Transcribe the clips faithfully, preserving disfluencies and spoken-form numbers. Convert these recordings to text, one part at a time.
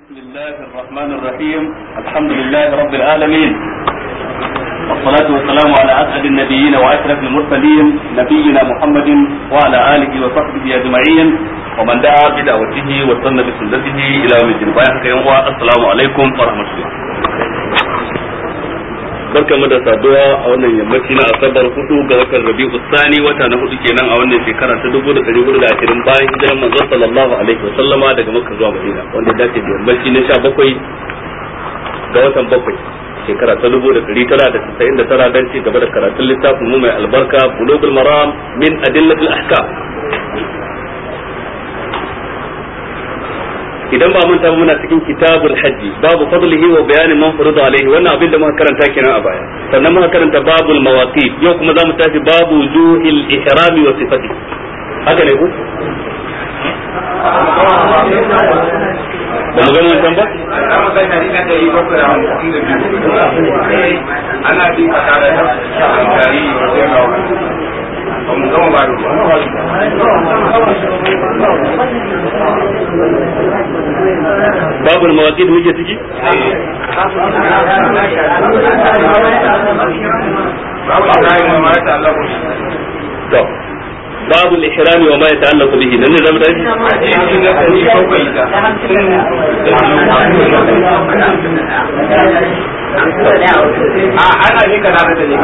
بسم الله الرحمن الرحيم. الحمد لله رب العالمين، والصلاة والسلام على أسعد النبيين وأشرف المرسلين نبينا محمد وعلى آله وصحبه أجمعين ومن دعا بدعوته واستنى بسنته إلى يوم الدين. السلام عليكم ورحمة الله. barkamu da saduwa a wannan yammaci na asabar hudu ga watan Rabi'u Sani, wata na hudu kenan a wannan shekara ta dubu da dari hudu da ashirin bayan hijiran manzon sallallahu alaihi wa sallama daga Makka zuwa Madina, wanda ya dace da yammaci na sha bakwai ga watan bakwai shekara ta dubu da dari tara da tasa'in da tara dan ci gaba da karatun littafin mu mai albarka Bulughul Maram min Adillatil Ahkam. Idan ba mun tabbata muna cikin kitabul hajji babu fadlihi wa bayani man farada alaihi, wannan abin da muka karanta kenan a baya. Sannan muka karanta babul mawaqit, yau kuma zamu tafi babu wujuhil ihrami wa sifati. Haka ne ku? Ba mu ga mun tamba? Ana bi fakara da gari babu mawaqit muke ciki to babu al-ihram wa ma yata'allaqu bihi nan ne zamu tafi ana yi kana da ne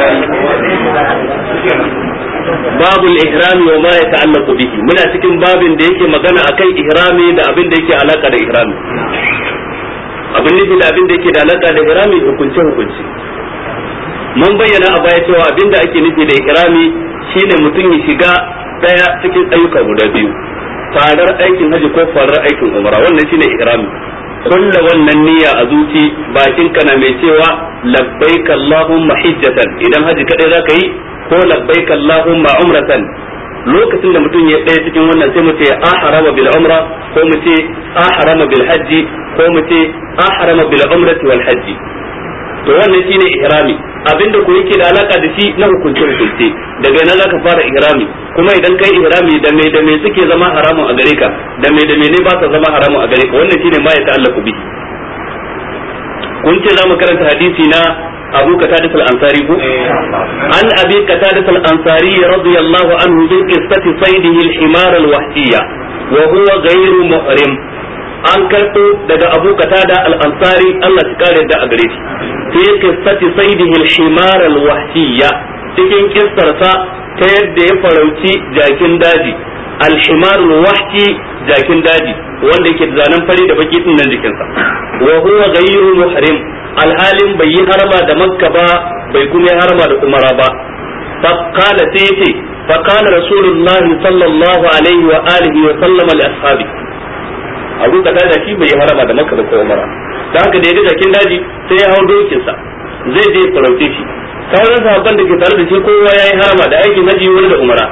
babu al-ihrami wa ma yata'allaqu bihi, muna cikin babin da yake magana akan ihrami da abin da yake alaka da ihrami. Abin nufi da abin da yake da alaka da ihrami hukunce hukunci. Mun bayyana a baya cewa abin da ake nufi da ihrami shine mutum ya shiga daya cikin ayyuka guda biyu, farar aikin haji ko farar aikin umra, wannan shine ihrami. Kulla wannan niyya a zuci, bakin kana mai cewa labbaik allahumma hijjatan, idan haji kadai zaka yi, ko labbaik allahumma umratan. Lokacin da mutum ya ɗaya cikin wannan sai mu ce ahrama bil umra, ko mu ce ahrama bil hajji, ko mu ce ahrama bil umrati wal hajji. To wannan shine ihrami, abinda ko yake da alaka da shi na hukunce hukunce. Daga nan zaka fara ihrami, kuma idan kai ihrami da me da me suke zama haramun a gare ka, da me da me ne ba sa zama haramun a gare ka, wannan shine ma ya ta'allaku bi. Kun ce za mu karanta hadisi na أبو قتادة الأنصاري عن أبي قتادة الأنصاري رضي الله عنه بقصة صيده الحمار الوحشية وهو غير محرم. an karɓo daga Abu Qatada al-Ansari Allah ya kare da a gare shi fi qissati saydihi al-himar al-wahshiyya, cikin kissarsa ta yadda ya farauci jakin daji al-himar al-wahshi, jakin daji wanda yake da zanen fari da baki din nan jikinsa, wa huwa ghayru muhrim, alhalin bai yi harama da Makka ba, bai kuma yi harama da Umara ba. fa qala sayyidi fa qala rasulullahi sallallahu alaihi wa alihi wa sallama li ashabi, Abu Qatada shi bai harama da Makka da ko Umara, dan haka da ya ga jakin daji sai ya hawo dokin sa zai je farauce shi. Sauran sahabban da ke tare da shi kowa yayi harama da aikin haji wani da Umara.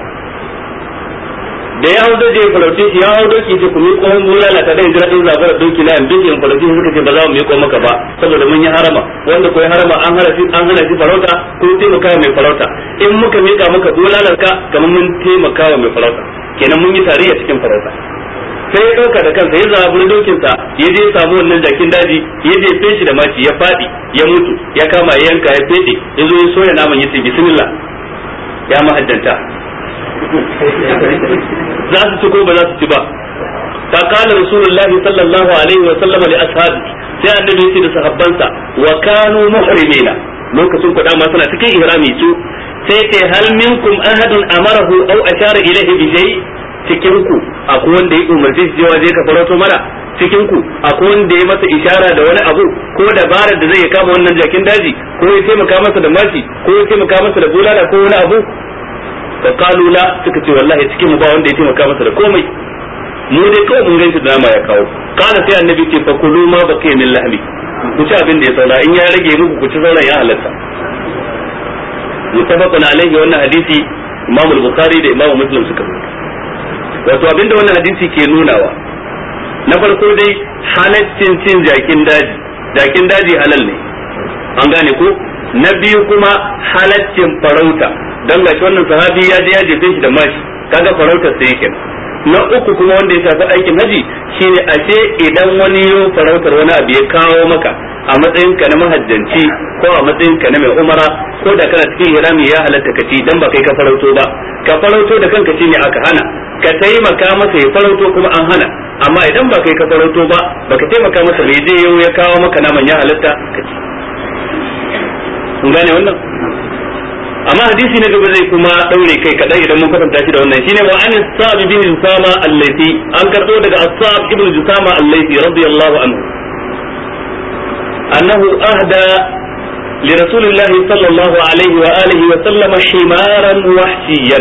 Da ya hawo da je farauce shi ya hawo doki ce ku mi ko mun lalata da jira din zabara doki na ambi in farauce shi suka ce ba za mu mi ko maka ba saboda mun yi harama, wanda ko ya harama an hana shi an hana shi farauta ko taimaka mai farauta, in muka mika maka bulalarka kamar mun taimaka wa mai farauta, kenan mun yi tarayya cikin farauta. Sai ya dauka da kansa ya zaburi dokinsa ya je samu wannan jakin daji ya je feshi da maci ya fadi ya mutu, ya kama ya yanka ya fede ya zo ya soya naman ya ce bismillah ya mahaddanta. Za su ci ko ba za su ci ba. Ta kala rasulullahi sallallahu alaihi wa sallam li ashabi, sai annabi ya ce da sahabbansa wa kanu muhrimina, lokacin ku dama suna cikin ihrami su, sai ce hal minkum ahadun amarahu aw ashara ilayhi bi shay, cikin ku akwai wanda ya umarci shi cewa je ka farauto mana, cikin ku akwai wanda ya masa ishara da wani abu ko dabarar da zai kama wannan jakin daji, ko ya taimaka masa da mashi, ko ya taimaka masa da bulala ko wani abu? Fa qalu la, suka ce wallahi cikin mu ba wanda ya taimaka masa da komai, mu dai kawai mun ganshi da nama ya kawo. Kana sai annabi ce fa kulu ma baqiya min lahmi, ku ci abin da ya saura, in ya rage muku ku ci sauran ya halatta. Mutafaqun alaihi, wannan hadisi Imam al-Bukhari da Imam Muslim suka rubuta. Wato abinda wannan hadisi ke nunawa, na farko dai halaccin cin jakin daji, jakin daji halal ne, an gane ko. Na biyu kuma halaccin farauta, dan gashi wannan sahabi ya je ya jefe shi da mashi, kaga farautar sai yake. na uku kuma wanda ya shafi aikin haji shine ashe idan wani yo farautar wani abu ya kawo maka a matsayin ka na mahajjanci ko a matsayin ka na mai umara ko da kana cikin hirami ya halatta ka ci dan ba kai ka farauto ba ka farauto da kanka shine aka hana ka taimaka masa ya farauto kuma an hana amma idan ba kai ka farauto ba baka taimaka masa bai je yau ya kawo maka naman ya halatta ka ci kun gane wannan amma hadisi na gaba zai kuma daure kai kadan idan mun kwatanta shi da wannan shine wa an sa'ib bin Jusama al-Laythi an karbo daga as-Sa'ib ibn Jusama al-Laythi radiyallahu anhu annahu ahda li rasulillahi sallallahu alaihi wa alihi wa sallam himaran wahshiyan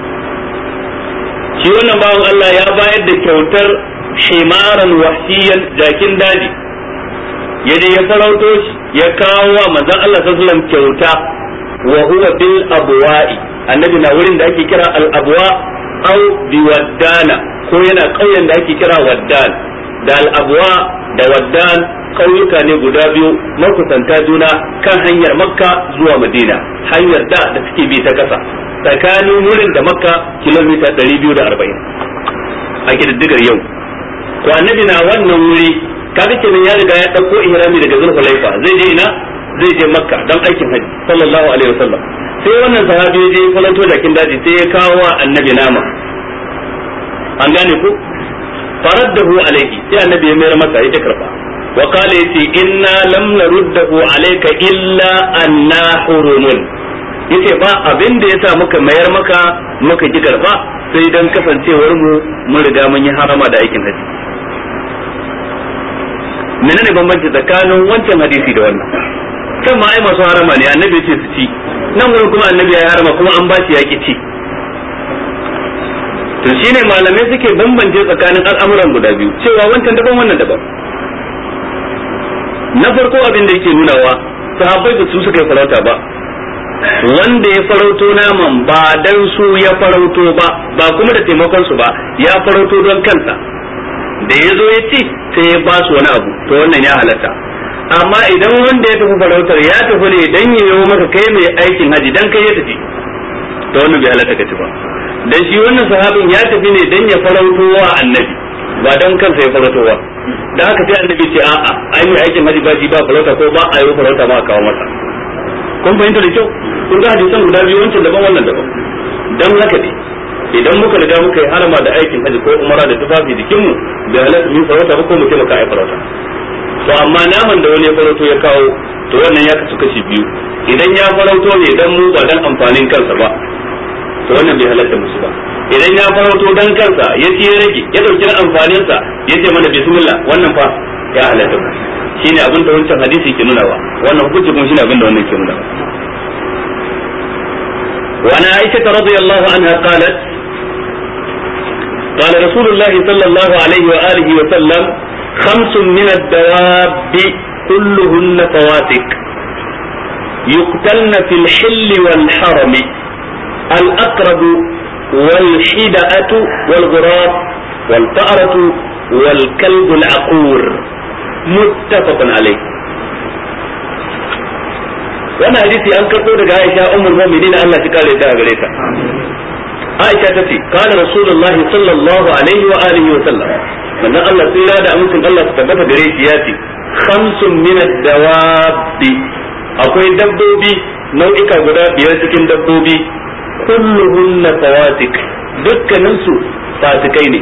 shi wannan bawon Allah ya bayar da kyautar himaran wahshiyan jakin daji yaje ya farauto ya kawo wa manzon Allah sallallahu alaihi wasallam kyauta wa huwa bil abwa'i annabi na wurin da ake kira al abwa aw bi waddana ko yana kauyen da ake kira waddan da al abwa da waddan kauyuka ne guda biyu makusanta juna kan hanyar makka zuwa madina hanyar da da suke bi ta kasa tsakanin wurin da makka kilomita ɗari biyu da arba'in a kididdigar yau ko annabi na wannan wuri kaga kenan ya riga ya dauko ihrami daga zulhulaifa zai je ina zai je makka don aikin haji sallallahu alaihi wasallam sai wannan sahabi ya je falanto dakin daji sai ya kawo wa annabi nama an gane ku faraddahu alaihi sai annabi ya mayar masa ya karba wa qala yati inna lam naruddahu alayka illa anna hurumun yace ba abin da yasa muka mayar maka muka ji karba sai dan kasancewar mu mun riga mun yi harama da aikin haji menene bambanci tsakanin wancan hadisi da wannan kan ma ai masu harama ne annabi ce su ci nan wurin kuma annabi ya harama kuma an ba shi yaki ci to shine malamai suke bambance tsakanin al'amuran guda biyu cewa wancan daban wannan daban na farko abin da yake nunawa sahabbai da su suka yi farauta ba wanda ya farauto naman ba dan su ya farauto ba ba kuma da taimakon su ba ya farauto don kansa da ya zo ya ci sai ya ba su wani abu to wannan ya halatta amma idan wanda ya tafi farautar ya tafi ne dan yayo maka kai mai aikin haji dan kai ya tafi to wannan bai halatta ka ci ba dan shi wannan sahabin ya tafi ne dan ya farauto wa annabi ba dan kansa ya farauto wa dan haka sai annabi ce a'a ai mai aikin haji ba ji ba farauta ko ba a yi farauta ba a kawo masa kun fahimta da kyau kun ga hadisan guda biyu wancan daban wannan daban dan haka ne idan muka riga muka yi harama da aikin haji ko umara da tufafi jikinmu bai halatta mu farauta ba ko mu taimaka ai farauta to amma naman da wani ya farauto ya kawo to wannan ya kasu kashi biyu idan ya farauto ne dan mu ba dan amfanin kansa ba to wannan bai halatta musu ba idan ya farauto dan kansa ya ci ya rage ya dauki amfanin sa ya ce mana bismillah wannan fa ya halatta mu shine abin da wancan hadisi ke nunawa wannan hukunci kuma shine abin da wannan ke nunawa wa ana aisha radhiyallahu anha qalat قال رسول الله صلى الله عليه وآله وسلم خمس من الدواب كلهن فواتك يقتلن في الحل والحرم الأقرب والحدأة والغراب والفأرة والكلب العقور متفق عليه. وانا حديثي أنكر قولك عائشة أم المؤمنين الله تقال إتاها قريتا عائشة تتي قال رسول الله صلى الله عليه وآله وسلم من الله سيرا دا أمسن الله تتبت قريت ياتي خمس من الدواب أقول دبوبي نوعك قدا بيرتكين دبوبي كلهن فواتك دكا ننسو فاتكيني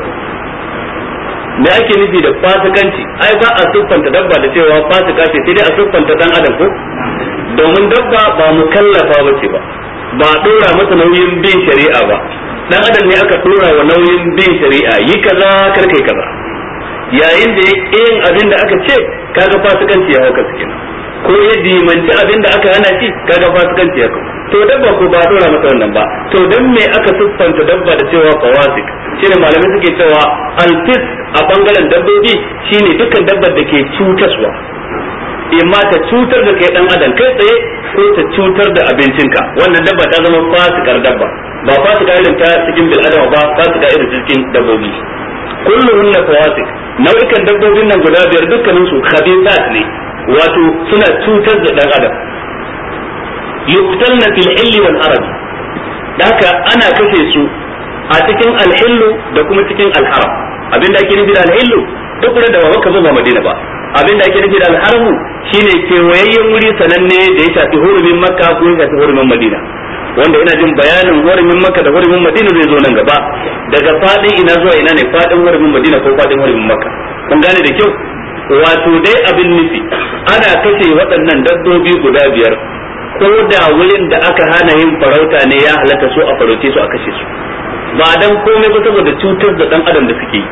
me ake nufi da fasikanci ai ba a siffanta dabba da cewa fasika ce sai dai a siffanta dan adam ko domin dabba ba mukallafa bace ba ba dora masa nauyin bin shari'a ba dan adam ne aka dora wa nauyin bin shari'a yi kaza kar kai kaza yayin da yin abin da aka ce kaga fasikanci ya hauka cikin ko ya dimanci abin da aka hana shi kaga fasikanci ya hauka to dabba ko ba dora masa wannan ba to dan me aka siffanta dabba da cewa fawasik shine malamai suke cewa alfis a bangaren dabbobi shine dukkan dabbar da ke cutaswa imma ta cutar da kai dan adam kai tsaye ko ta cutar da abincinka wannan dabba ta zama fasikar dabba ba fasika irin ta cikin bil adama ba fasika irin cikin dabbobi kulluhunna fawasik nau'ikan dabbobin nan guda biyar dukkanin su khabithat ne wato suna cutar da dan adam yuqtalna fil illi wal arab haka ana kashe su a cikin alhillu da kuma cikin alharam. Abinda ake nufi da alhillu duk da ba Makka ba Madina ba. Abinda ake nufi da alharamu shine kewayayyen wuri sananne da ya shafi hurumin Makka ko ya shafi hurumin Madina, wanda ina jin bayanin hurumin Makka da hurumin Madina zai zo nan gaba. Daga fadin ina zuwa ina ne fadin hurumin Madina ko fadin hurumin Makka, kun gane da kyau. Wato dai abin nufi ana kashe waɗannan dabbobi guda biyar ko da wurin da aka hana yin farauta ne ya halatta su a farauce su a kashe su, ba dan komai ba saboda cutar da dan adam da suke yi.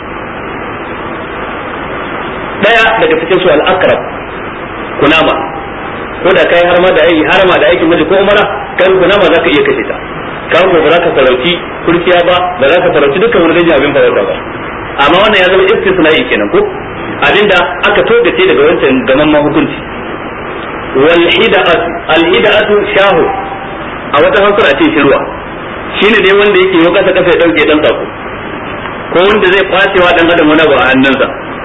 Daya daga cikin su al-aqrab, kunama, ko da kai har ma da ai harama da aikin miji ko umara kan kunama zaka iya kashe ta, kan ko ba za ka farauci kurkiya ba, ba za ka farauci dukkan wani dangin abin farauta ba. Amma wannan ya zama istisna'i kenan ko abinda aka togace daga wancan gamamman hukunci. Wal hida'atu, al hida'atu shahu a wata hankali a ce shirwa shine dai wanda yake yau kasa kasa ya dauke dan sako ko wanda zai kwacewa dan adam wani ba a hannunsa,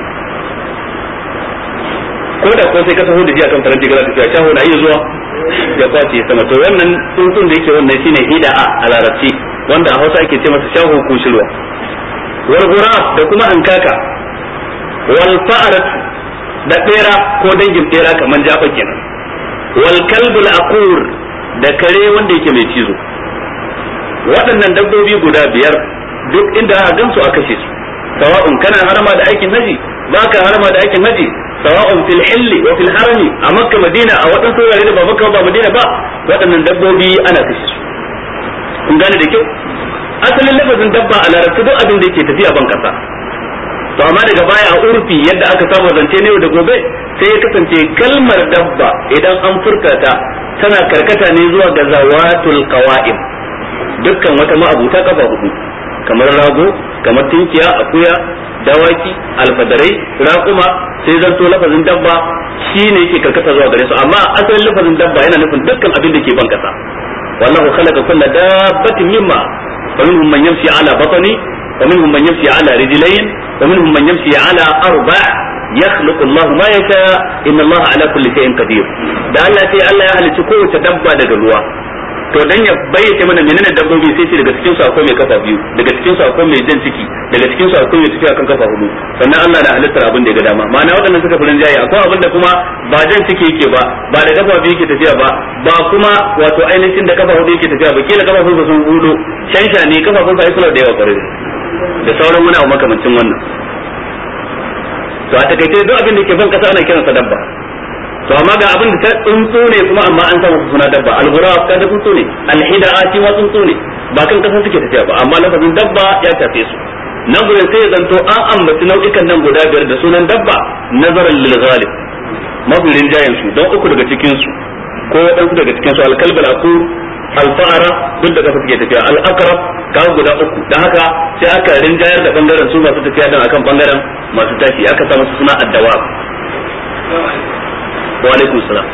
ko da ko sai ka taho da shi akan faranti gara tafiya shahu na iya zuwa ya kwace sama. To wannan tsuntsun da yake wannan shine hida'a a larabci, wanda a Hausa ake ce masa shahu ko shirwa. Wal ghurab da kuma hankaka, wal fa'arat da bera ko dangin bera kaman jaba kenan, wal kalbul aqur da kare wanda yake mai cizo. Waɗannan dabbobi guda biyar duk inda aka gansu a kashe su, sawa'un kana harama da aikin haji baka harama da aikin haji, sawa'un fil hilli wa fil harami a Makka Madina a waɗansu wurare da ba Makka ba Madina ba, waɗannan dabbobi ana kashe su. Kun gane da kyau? Asalin lafazin dabba a larabci duk abin da yake tafiya ban kasa, to amma daga baya a urfi yadda aka saba zance ne da gobe sai ya kasance kalmar dabba idan an furta ta tana karkata ne zuwa ga zawatul qawa'im, dukkan wata ma'abuta kafa hudu kamar rago, kamar tinkiya, akuya, dawaki, alfadarai, raƙuma, sai zanto lafazin dabba shine yake karkata zuwa gare su. Amma asalin lafazin dabba yana nufin dukkan abin da ke ban kasa. wallahu khalaqa kulla dabbatin mimma faminhum man yamshi ala batni ومنهم من يمشي على رجلين ومنهم من يمشي على أربع يخلق الله ما يشاء إن الله على كل شيء قدير. da Allah sai Allah ya halicci kowace dabba daga ruwa, to dan ya bayyana mana menene dabbobi sai ce daga cikin su akwai mai kafa biyu, daga cikin su akwai mai jan ciki, daga cikin su akwai mai tafiya kan kafa hudu. Sannan Allah na halittar abin da ya ga dama, ma'ana waɗannan suka furin jayi akwai abin da kuma ba jan ciki yake ba, ba da kafa biyu yake tafiya ba, ba kuma wato ainihin da kafa hudu yake tafiya ba, kila kafa hudu sun hudu shansha ne kafa hudu ai suna da yawa kwarai da sauran wani abu makamancin wannan. To a takaice duk abin da ke ban kasa ana kiransa dabba. To amma ga abin da ta tsuntsu ne kuma amma an samu suna dabba. Al-ghurab ka da tsuntsu ne, al-hida'a shi ma tsuntsu ne, ba kan kasa suke tafiya ba, amma lafazin dabba ya tafe su. Nan gurin sai ya zanto an ambaci nau'ikan nan guda biyar da sunan dabba nazaran lil ghalib, mabirin jayan su don uku daga cikin su ko wadansu daga cikin su al-kalb al-aqur, al-fa'ara duk da kafa suke tafiya, al-aqrab ka guda uku. Dan haka sai aka rinjayar da bangaren su masu tafiya dan akan bangaren masu tashi, aka sa musu suna ad-dawab. Wa alaikum salam.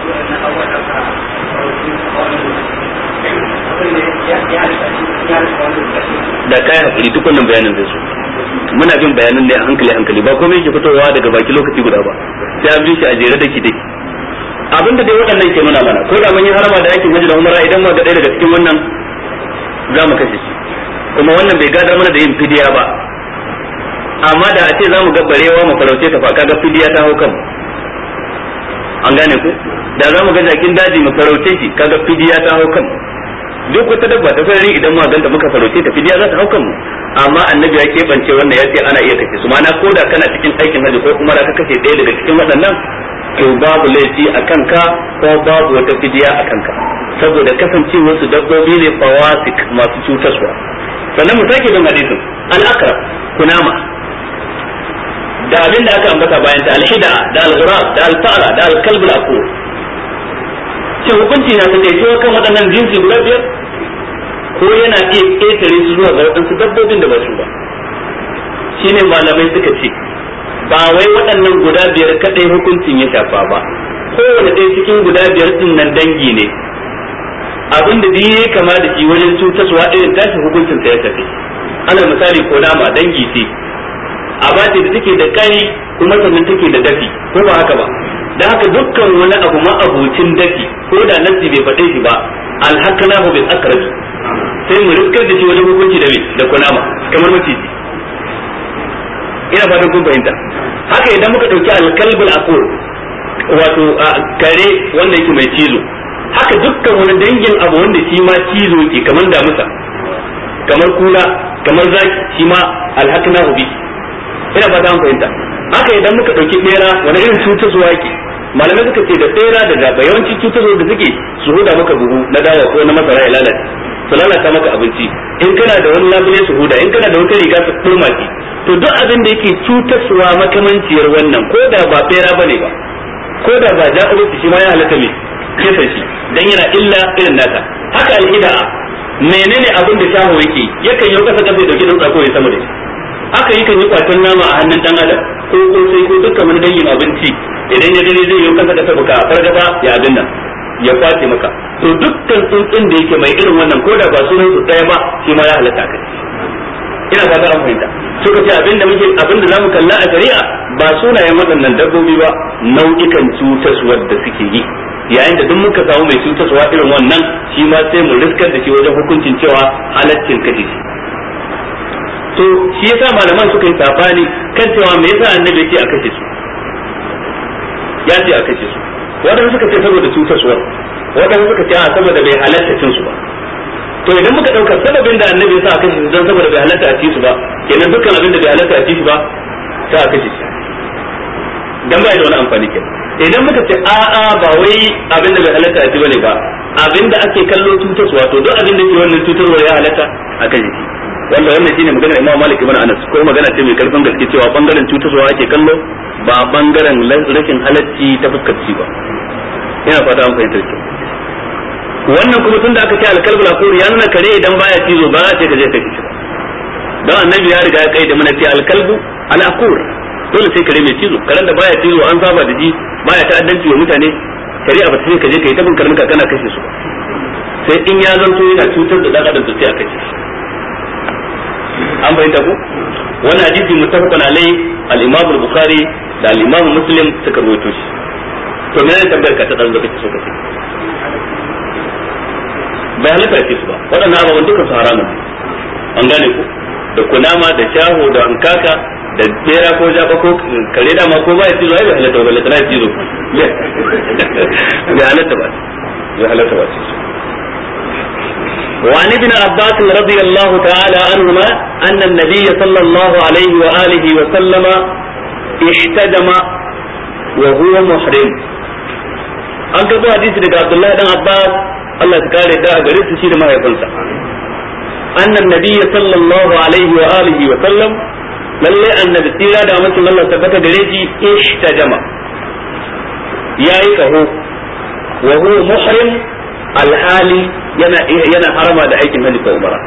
Da kai hakuri duk wannan bayanin zai so, muna bin bayanan ne a hankali hankali, ba komai yake fitowa daga baki lokaci guda ba, sai an bi shi a jere dake dake. Abinda dai waɗannan ke nuna mana, ko da mun yi harama da aikin hajji da umara idan ma ga ɗaya daga cikin wannan za mu kashe shi, kuma wannan bai gadar mana da yin fidiya ba. Amma da a ce za mu ga barewa mu farauce ta fa kaga fidiya ta hau kan, an gane ku, da za mu ga jakin daji mu farauce shi kaga fidiya ta hau kan. Duk wata dabba ta farari idan mu ganta muka farauce ta fidiya za ta hau kan mu. Amma annabi ya keɓance wannan ya ce ana iya kashe su, ma'ana ko da kana cikin aikin hajji ko umara ka kashe ɗaya daga cikin waɗannan to babu laifi a kanka ko babu wata fidiya a kanka, saboda kasancewar su dabbobi ne fawasik masu cutarwa. Sannan mu sake bin hadisin al-aqrab, kunama, da abin da aka ambata bayan ta al-hida da al-ghurab da al-fa'ra da al-kalb al-aqur. Shin hukunci na ta kai kan waɗannan jinsi guda biyar ko yana iya ƙetare su zuwa ga waɗansu dabbobin da ba su ba? Shine malamai suka ce ba wai waɗannan guda biyar kadai hukuncin ya shafa ba, kowane ɗaya cikin guda biyar din nan dangi ne, abin da ya kama da shi wajen cutaswa irin tashi hukuncin ta ya tafi. Ana misali ko nama dangi ce, aba ce da take da kai kuma sannan take da dafi, ko ba haka ba? Da haka dukkan wani abu ma abucin dafi ko da nasi bai faɗe shi ba, alhaqnahu bil aqrab, sai mu riskar da shi wajen hukunci da me da kunama kamar maciji ina fatan kun fahimta. Haka idan muka dauki alkalbul aqur wato kare wanda yake mai cizo, haka dukkan wani dangin abu wanda shi ma cizo yake kamar damusa kamar kula kamar zaki shi ma alhaqnahu bi ina fata an fahimta. Haka idan muka dauki bera wani irin cutarwa yake, malamai suka ce da bera da daba yawanci cutarwa da suke su huda maka buhu na dawa ko na masara ya lalace su lalata maka abinci, in kana da wani labule su huda, in kana da wata riga su turma ki, to duk abin da yake cutarwa makamanciyar wannan ko da ba bera bane ba ko da ba ja'u shi ma ya halatta me kisa shi dan yana illa irin naka. Haka al'ida menene abin da shaho yake yakan yi kasa kafa dauke dan tsako ya sama da shi, haka yi kan yi kwatan nama a hannun dan adam ko ko sai ko dukkan wani dangin abinci idan ya gani zai yi kasa kasa baka fargaba ya abin nan ya kwace maka. To dukkan tsuntsun da yake mai irin wannan ko da ba sunan su daya ba shi ma ya halatta kai. Ina fata an fahimta. Suka ce abinda muke abinda zamu kalla a shari'a ba sunayen waɗannan dabbobi ba, nau'ikan cutaswar da suke yi. Yayin da duk muka samu mai cutaswa irin wannan shi ma sai mu riskar da shi wajen hukuncin cewa halaccin kashi. To shi yasa malaman suka yi sabani kan cewa me yasa annabi yake a kashe su. Ya ce a kashe su. Wadanda suka ce saboda cutaswa, wadanda suka ce a saboda bai halatta cin su ba. To idan muka dauka sababin da annabi ya sa aka kashe dan saboda bai halatta a ci su ba, kenan dukkan abin da bai halatta a ci su ba sai aka kashe shi dan bai da wani amfani kenan. Idan muka ce a a ba wai abin da bai halatta a ci bane ba, abin da ake kallo tutaswa, to duk abin da ke wannan tutarwa ya halatta a kashe shi. Wanda wannan shine maganar Imam Malik ibn Anas, ko magana ce mai karfin gaske cewa bangaren tutaswa ake kallo ba bangaren rashin halacci ta fuskar ci ba. Ina fata an fahimta ki. Wannan kuma tunda aka ce alkalbul aqur ya nuna kare idan baya cizo ba za ta je ta kici ba, dan annabi ya riga ya kai da mana ce alkalbu al aqur dole sai kare mai cizo. Karen da baya cizo an saba da ji baya ta'addanci wa mutane, shari'a ba ta ce ka je kai tabin karnuka kana kashe su ba, sai in ya zanto yana cutar da dan adam sai a kashe shi. An bayyana ko wannan hadisi muttafaqun alai al-Imam al-Bukhari da al-Imam Muslim suka rawaito shi. To me ne tambayar ka ta dan zaka so ka ce bai halatta ce su ba, waɗannan ababen duka su haramun an gane ku, da kunama da shaho da hankaka da bera ko jaba ko kare dama ko ba ya cizo ai bai halatta ba, halatta na cizo bai halatta ba bai halatta ba. وعن ابن عباس رضي الله تعالى عنهما أن النبي صلى الله عليه وآله وسلم احتجم وهو محرم. an karɓo hadisi daga Abdullahi dan Abbas Allah ya kare da gare su shi da mahaifinsa, annan nabiyyi sallallahu alaihi wa alihi wa sallam lalle annabi tsira da mutum Allah tabbata gare shi ihtajama yayi kaho wa huwa muhrim alhali yana yana harama da aikin hajji ko umara.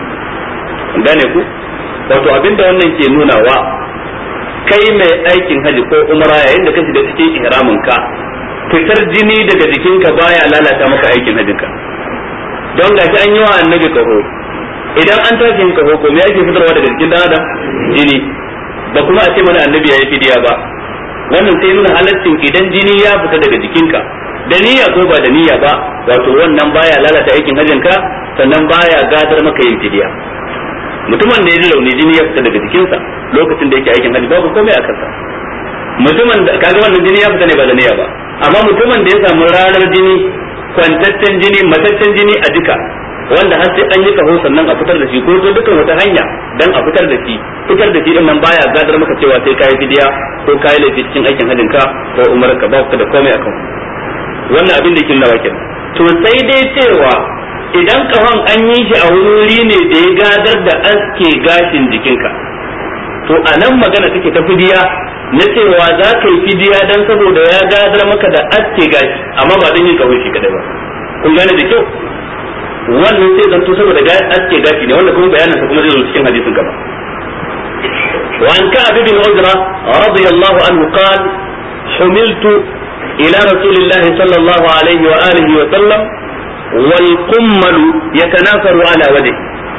gane ku wato abinda wannan ke nunawa kai mai aikin hajji ko umara yayin da kashi da cikin ihramin ka fitar jini daga jikinka baya lalata maka aikin hajjinka, don gashi an yi wa annabi kaho, idan an tashi yin kaho ko me yake fitarwa daga jikin dan adam jini, ba kuma a ce mana annabi yayi fidiya ba. wannan sai nuna halaccin idan jini ya fita daga jikinka da niyya ko ba da niyya ba, wato wannan baya lalata aikin hajjinka sannan baya gadar maka yin fidiya. mutumin da ya ji rauni jini ya fita daga jikinsa lokacin da yake aikin hajji babu komai a kansa. mutumin da kaga wannan jini ya fita ne ba da niyya ba, amma mutumin da ya samu ranar jini, kwantaccen jini, mataccen jini a jika, wanda har sai an yi kaho sannan a fitar da shi ko to dukkan wata hanya dan a fitar da shi, fitar da shi din nan baya gadar maka cewa sai kai fidiya ko kai laifi cikin aikin hajjin ka ko umar ka, ba ka da komai akan wannan abin da kin nawa kenan. To sai dai cewa idan kahon an yi shi a wuri ne da ya gadar da aske gashin jikinka, to a nan magana take ta fidiya na cewa za ka yi fidiya dan saboda ya gadar maka da aske gashi, amma ba dan yin kahon shi kadai ba. kun gane da kyau? wannan sai zanto saboda ga aske gashi ne, wanda kuma bayanin sa kuma zai zo cikin hadisin gaba. wa an ka'ab bin uzra radiyallahu anhu qala humiltu ila rasulillah sallallahu alaihi wa alihi wa sallam wal qummal yatanafaru ala wajhi.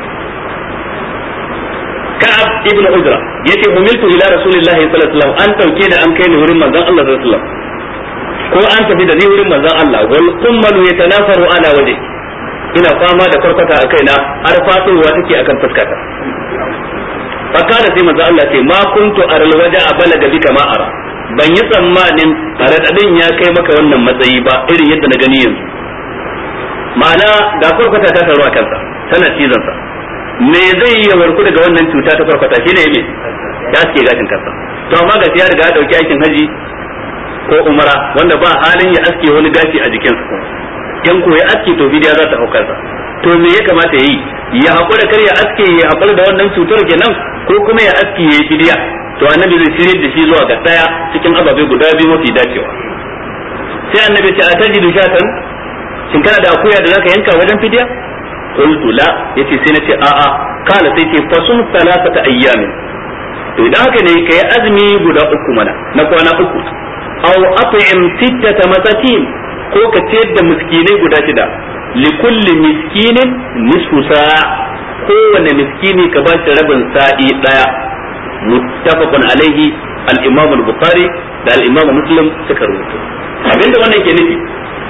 ka'ab ibn uzra yace humiltu ila rasulillah sallallahu alaihi wa sallam, an dauke da an kai ni wurin manzon Allah sallallahu alaihi wa sallam, ko an tafi da ni wurin manzon Allah, wal qummal yatanafaru ala wajhi, ina fama da farfata a kaina har fatowa take akan fuskata fakana sai manzo Allah ce ma kuntu aral waja balaga bika ma ara ban yi tsammanin radadin ya kai maka wannan matsayi ba irin yadda na gani yanzu ma'ana ga farfata ta taru a kansa tana cizon sa me zai yi warku daga wannan cuta ta farfata shine me ya ce gashin kansa to amma ga ya riga ya dauki aikin haji ko umara wanda ba halin ya aske wani gashi a jikinsa in ko ya aske to bidiya za ta hauka sa to me ya kamata yayi ya hakura kar ya aske ya hakura da wannan cutar kenan ko kuma ya aske ya bidiya to annabi zai shirye da shi zuwa ga daya cikin ababe guda biyu mafi dacewa sai annabi ce atajidu shatan shin kana da akuya da zaka yanka wajen fidiya qultu la yace sai nace a a kala sai ce fasum thalathata ayyamin to idan haka ne kai azumi guda uku mana na kwana uku aw at'im sittata masakin ko ka ciyar da miskinai guda shida li kulli miskinin nisfu sa'a kowane miskini ka ba shi rabin sa'i daya muttafaqun alaihi al-imam al-bukhari da al-imam muslim suka rubuta abinda wannan ke nufi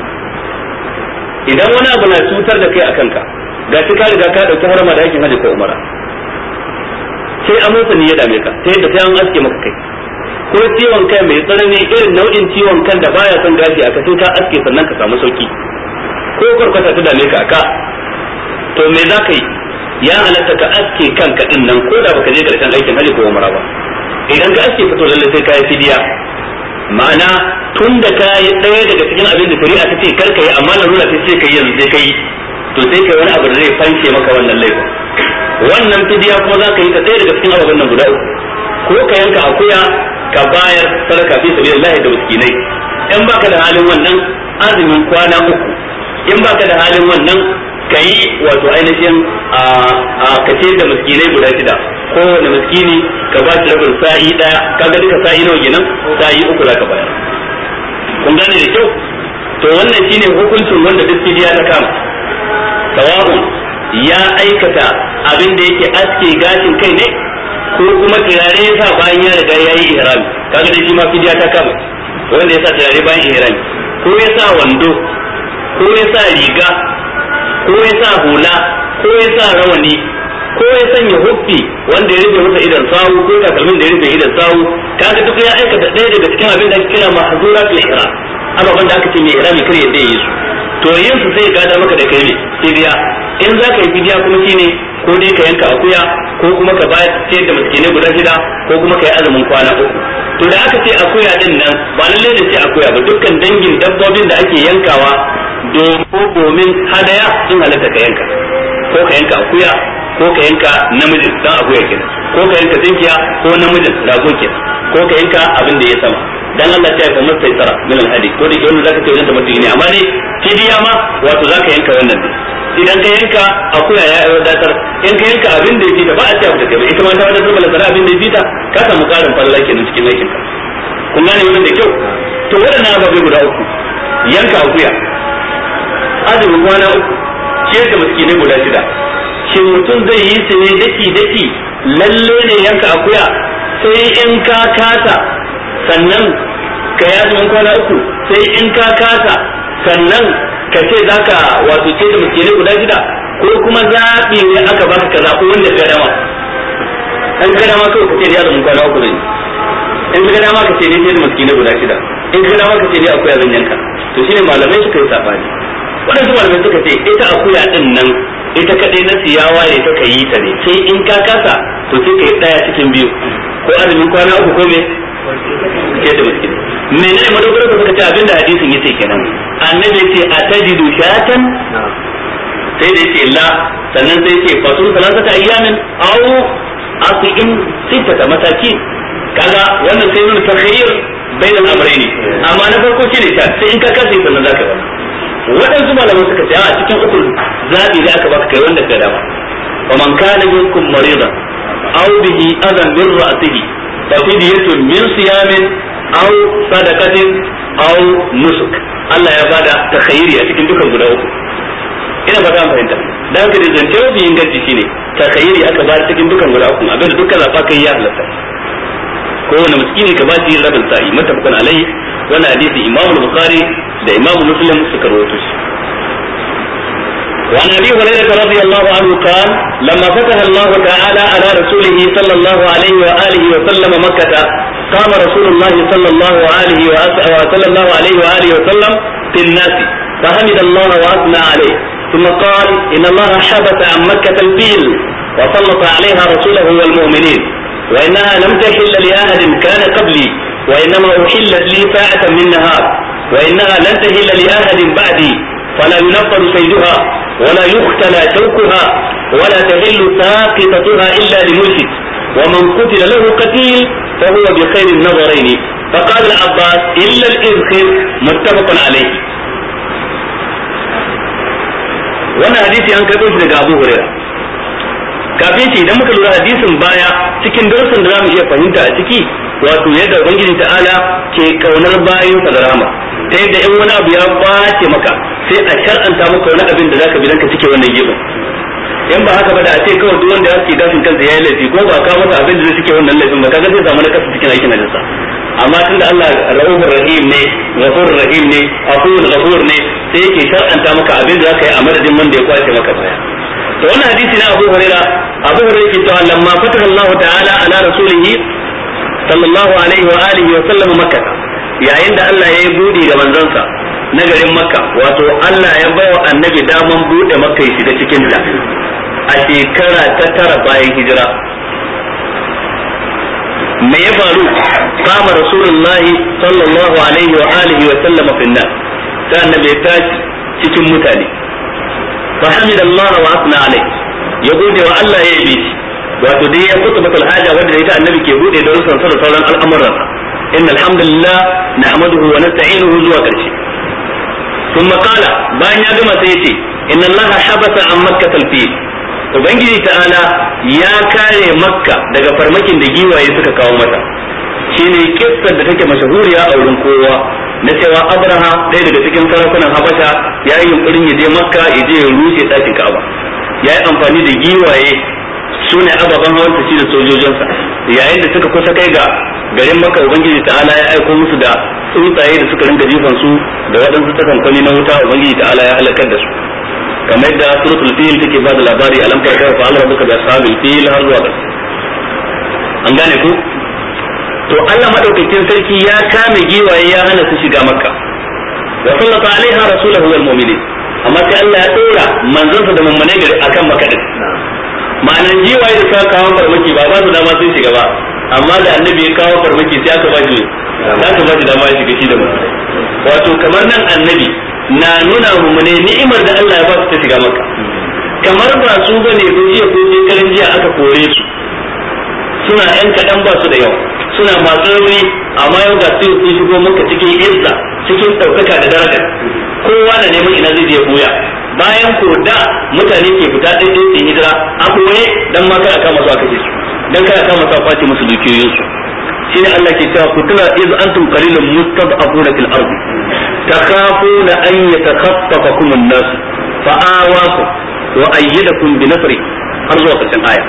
idan wani abu na cutar da kai akan ka ga shi ka riga ka dauki harama da aikin haji ko umara sai amsa ne ya dame ka sai da sai an aske maka kai ko ciwon kai mai tsanani irin nau'in ciwon kan da baya son gashi aka sai ka aske sannan ka samu sauki ko karkata ta dame ka aka to me za ka yi ya halatta ka aske kanka din nan ko da baka je karshen aikin haji ko umara ba idan ka aske fito lalle sai ka yi fidiya ma'ana tun da ka yi ɗaya daga cikin abin da shari'a ta ce kar ka yi amma larura ta ce ka yi yanzu sai ka yi to sai ka yi wani abu da zai fanshe maka wannan laifin wannan fidiya kuma za ka yi ta ɗaya daga cikin ababen nan guda uku ko ka yanka akuya ka bayar sadaka fi sabilillah da miskinai in baka da halin wannan azumin kwana uku in baka da halin wannan kai wato ainihin a a kace da miskinai guda shida ko wani miskini ka ba shi rabin sa'i daya kaga duka sa'i nawa kenan sa'i uku zaka bayar kun gane da kyau to wannan shine hukuncin wanda duk fidiya ta kama tawabun ya aikata abin da yake aske gashin kai ne ko kuma turare ya sa bayan ya riga ya yi ihrami kaga dai shi ma fidiya ta kama wanda ya sa turare bayan ihrami ko ya sa wando ko ya sa riga ko ya sa hula ko ya sa rawani ko ya sanya huffi wanda ya rufe masa idan sawu ko takalmin da ya rufe idan sawu kaga duk ya aikata ɗaya daga cikin abin da ake kira mahzuratul ihram ababan da aka ce mai ihrami kar yadda ya yi su to yin su sai ya gada maka da kai ne fidiya in za ka yi fidiya kuma shine ko dai ka yanka akuya ko kuma ka bayar ce da miskinai guda shida ko kuma ka yi azumin kwana uku to da aka ce akuya din nan ba lalle ne ce akuya ba dukkan dangin dabbobin da ake yankawa domin hadaya sun halatta ka yanka ko ka yanka akuya ko ka yanka namijin dan akuya kenan ko ka yanka zinkiya ko namijin rago kenan ko ka yanka abin da ya sama dan Allah ya fa masa tsara min al-hadi ko da ke wannan zaka ce wannan tabbata ne amma ne fidiya ma wato zaka yanka wannan ne idan ka yanka akuya ya yi wadatar in ka yanka abin da ya fita ba a ce abu da kai ita ma ta wadatar bala sana abin da ya fita ka samu karin falala kenan cikin aikin ka kun gane wannan da kyau to waɗannan ababai guda uku yanka akuya azumin kwana uku ce da miskinai guda shida shin mutum zai yi su ne daki daki lalle ne yanka akuya sai in ka kasa sannan ka yi azumin kwana uku sai in ka kasa sannan ka ce za ka wato ce da miskinai guda shida ko kuma zaɓi ne aka baka ka zaɓi wanda ka dama an ka dama kawai ka ce ya zama kwana uku zai in ka dama ka ce ne ce da miskinai guda shida in ka dama ka ce ne akuya zan yanka to shine malamai suka yi sabani waɗansu malamai suka ce ita akuya din nan ita kaɗai na siyawa ne ta yi ta ne sai in ka kasa to sai ka yi ɗaya cikin biyu ko azumin kwana uku ko me ce da miskinai menene madogara da suka ce abinda hadisin yace kenan annabi ce atajidu shatan sai da yace la sannan sai yace fasul salasata ayyamin aw asin sittata masakin kaga wannan sai nuna takhayyur bainal amrayni amma na farko shine ta sai in ka kasa sannan zaka yi wadansu malaman suka ce a cikin uku zabi da aka baka kai wanda ka dama wa man kana minkum maridan aw bihi adan min ra'sihi fa fidyatun min siyamin aw sadaqatin aw nusuk Allah ya bada takhayyuri a cikin dukan guda uku ina ba ta fahimta dan haka da zance wajen inganci shine takhayyuri aka ba cikin dukan guda uku abin da dukkan zafa kai ya halatta ko wani miskini ka ba shi rabin sa'i mutafaqan alai wannan hadisi Imam Bukhari da Imam Muslim suka rawaito shi وعن ابي هريره رضي الله عنه قال لما فتح الله تعالى على رسوله صلى الله عليه واله وسلم مكه قام رسول الله صلى الله عليه وصلى الله عليه واله وسلم في الناس فحمد الله واثنى عليه ثم قال ان الله حبس عن مكه الفيل وسلط عليها رسوله والمؤمنين وانها لم تحل لاحد كان قبلي وانما احلت لي ساعه من نهار وانها لن تحل لاحد بعدي فلا ينفر صيدها ولا يختلى شوكها ولا تحل ساقطتها الا لملحد ومن قتل له قتيل فهو بخير النظرين فقال العباس الا الاذخر متفق عليه. wannan hadisi an karɓo shi daga Abu Hurairah. Kafin shi idan muka lura hadisin baya cikin darsin da zamu iya fahimta a ciki wato yadda ubangiji ta'ala ke kaunar bayin sa da rahama ta yadda in wani abu ya bace maka sai a shar'anta maka wani abin da zaka bi dan ka cike wannan gibin in ba haka ba da a ce kawai duk wanda ya ci gashin kansa yayi laifi ko ba ka masa abin da zai cike wannan laifin ba kaga zai samu na kasu cikin aikin najasa amma tunda Allah Rahmanur Rahim ne Ghafurur Rahim ne Afur Ghafur ne sai yake shar'anta maka abin da zaka yi a madadin wanda ya kwace maka baya. To wannan hadisi na Abu Hurairah Abu Hurairah yake cewa lamma fataha Allah ta'ala ala rasulihi sallallahu alaihi wa alihi wa sallam Makkah yayin da Allah ya yi budi ga manzansa na garin Makka wato Allah ya bawa annabi daman bude Makka ya shiga cikin ta a shekara ta tara bayan hijira. Me ya faru? Kama Rasulullahi sallallahu alaihi wa alihi wa sallam fi nas sai annabi ya tashi cikin mutane fa hamidallah wa asna alaihi ya gode wa Allah ya yi shi wato dai ya kutubatul haja wanda ita annabi ke bude da rusan sa da sauran al'amuran innal hamdalillah nahmaduhu wa nasta'inuhu zuwa karshe thumma qala bayan ya gama sai yace inna allaha habasa an makkatal fil ubangiji ta'ala ya kare makka daga farmakin da giwaye suka kawo mata shine kissar da take mashahuriya a wurin kowa na cewa abraha ɗaya daga cikin sarakunan habasha ya yi yunkurin ya je makka ya je ya rushe ɗakin ka'aba ya yi amfani da giwaye su ne ababen hawan shi da sojojinsa yayin da suka kusa kai ga garin makka ubangiji ta'ala ya aiko musu da tsuntsaye da suka rinka jifan su da waɗansu takankwani na wuta ubangiji ta'ala ya halakar da su kamar yadda suratul fil take ba da labari alam ta kai fa Allah rabbuka bi ashabil fil har zuwa ga an gane ku to Allah madaukakin sarki ya kame giwaye ya hana su shiga makka wa sallata alaiha rasuluhu wal mu'minin amma sai Allah ya tsora manzansa da mummune gari akan makka din ma'anan giwaye da suka kawo farmaki ba ba su dama sun shiga ba amma da annabi ya kawo farmaki sai aka ba shi za ka ba shi dama ya shiga shi da mummune wato kamar nan annabi na nuna mummune ni'imar da Allah ya ba su ta shiga makka kamar ba su bane ko jiya ko shekaran jiya aka kore su suna yan kaɗan ba su da yawa suna masu rauni amma yau ga su sun shigo maka cikin izza cikin ɗaukaka da daraja kowa da neman ina zai je buya bayan ko da mutane ke fita ɗaya ɗaya su hijira a koye dan ma kada kama su aka ce su dan kada kama su a kwace musu dukiyoyin su shi ne Allah ke cewa ku tuna iz antum qalilun mustad'afuna fil ardi takhafuna an yatakhaffafakum an-nas fa'awakum wa ayyadakum bi nasri har zuwa ƙarshen aya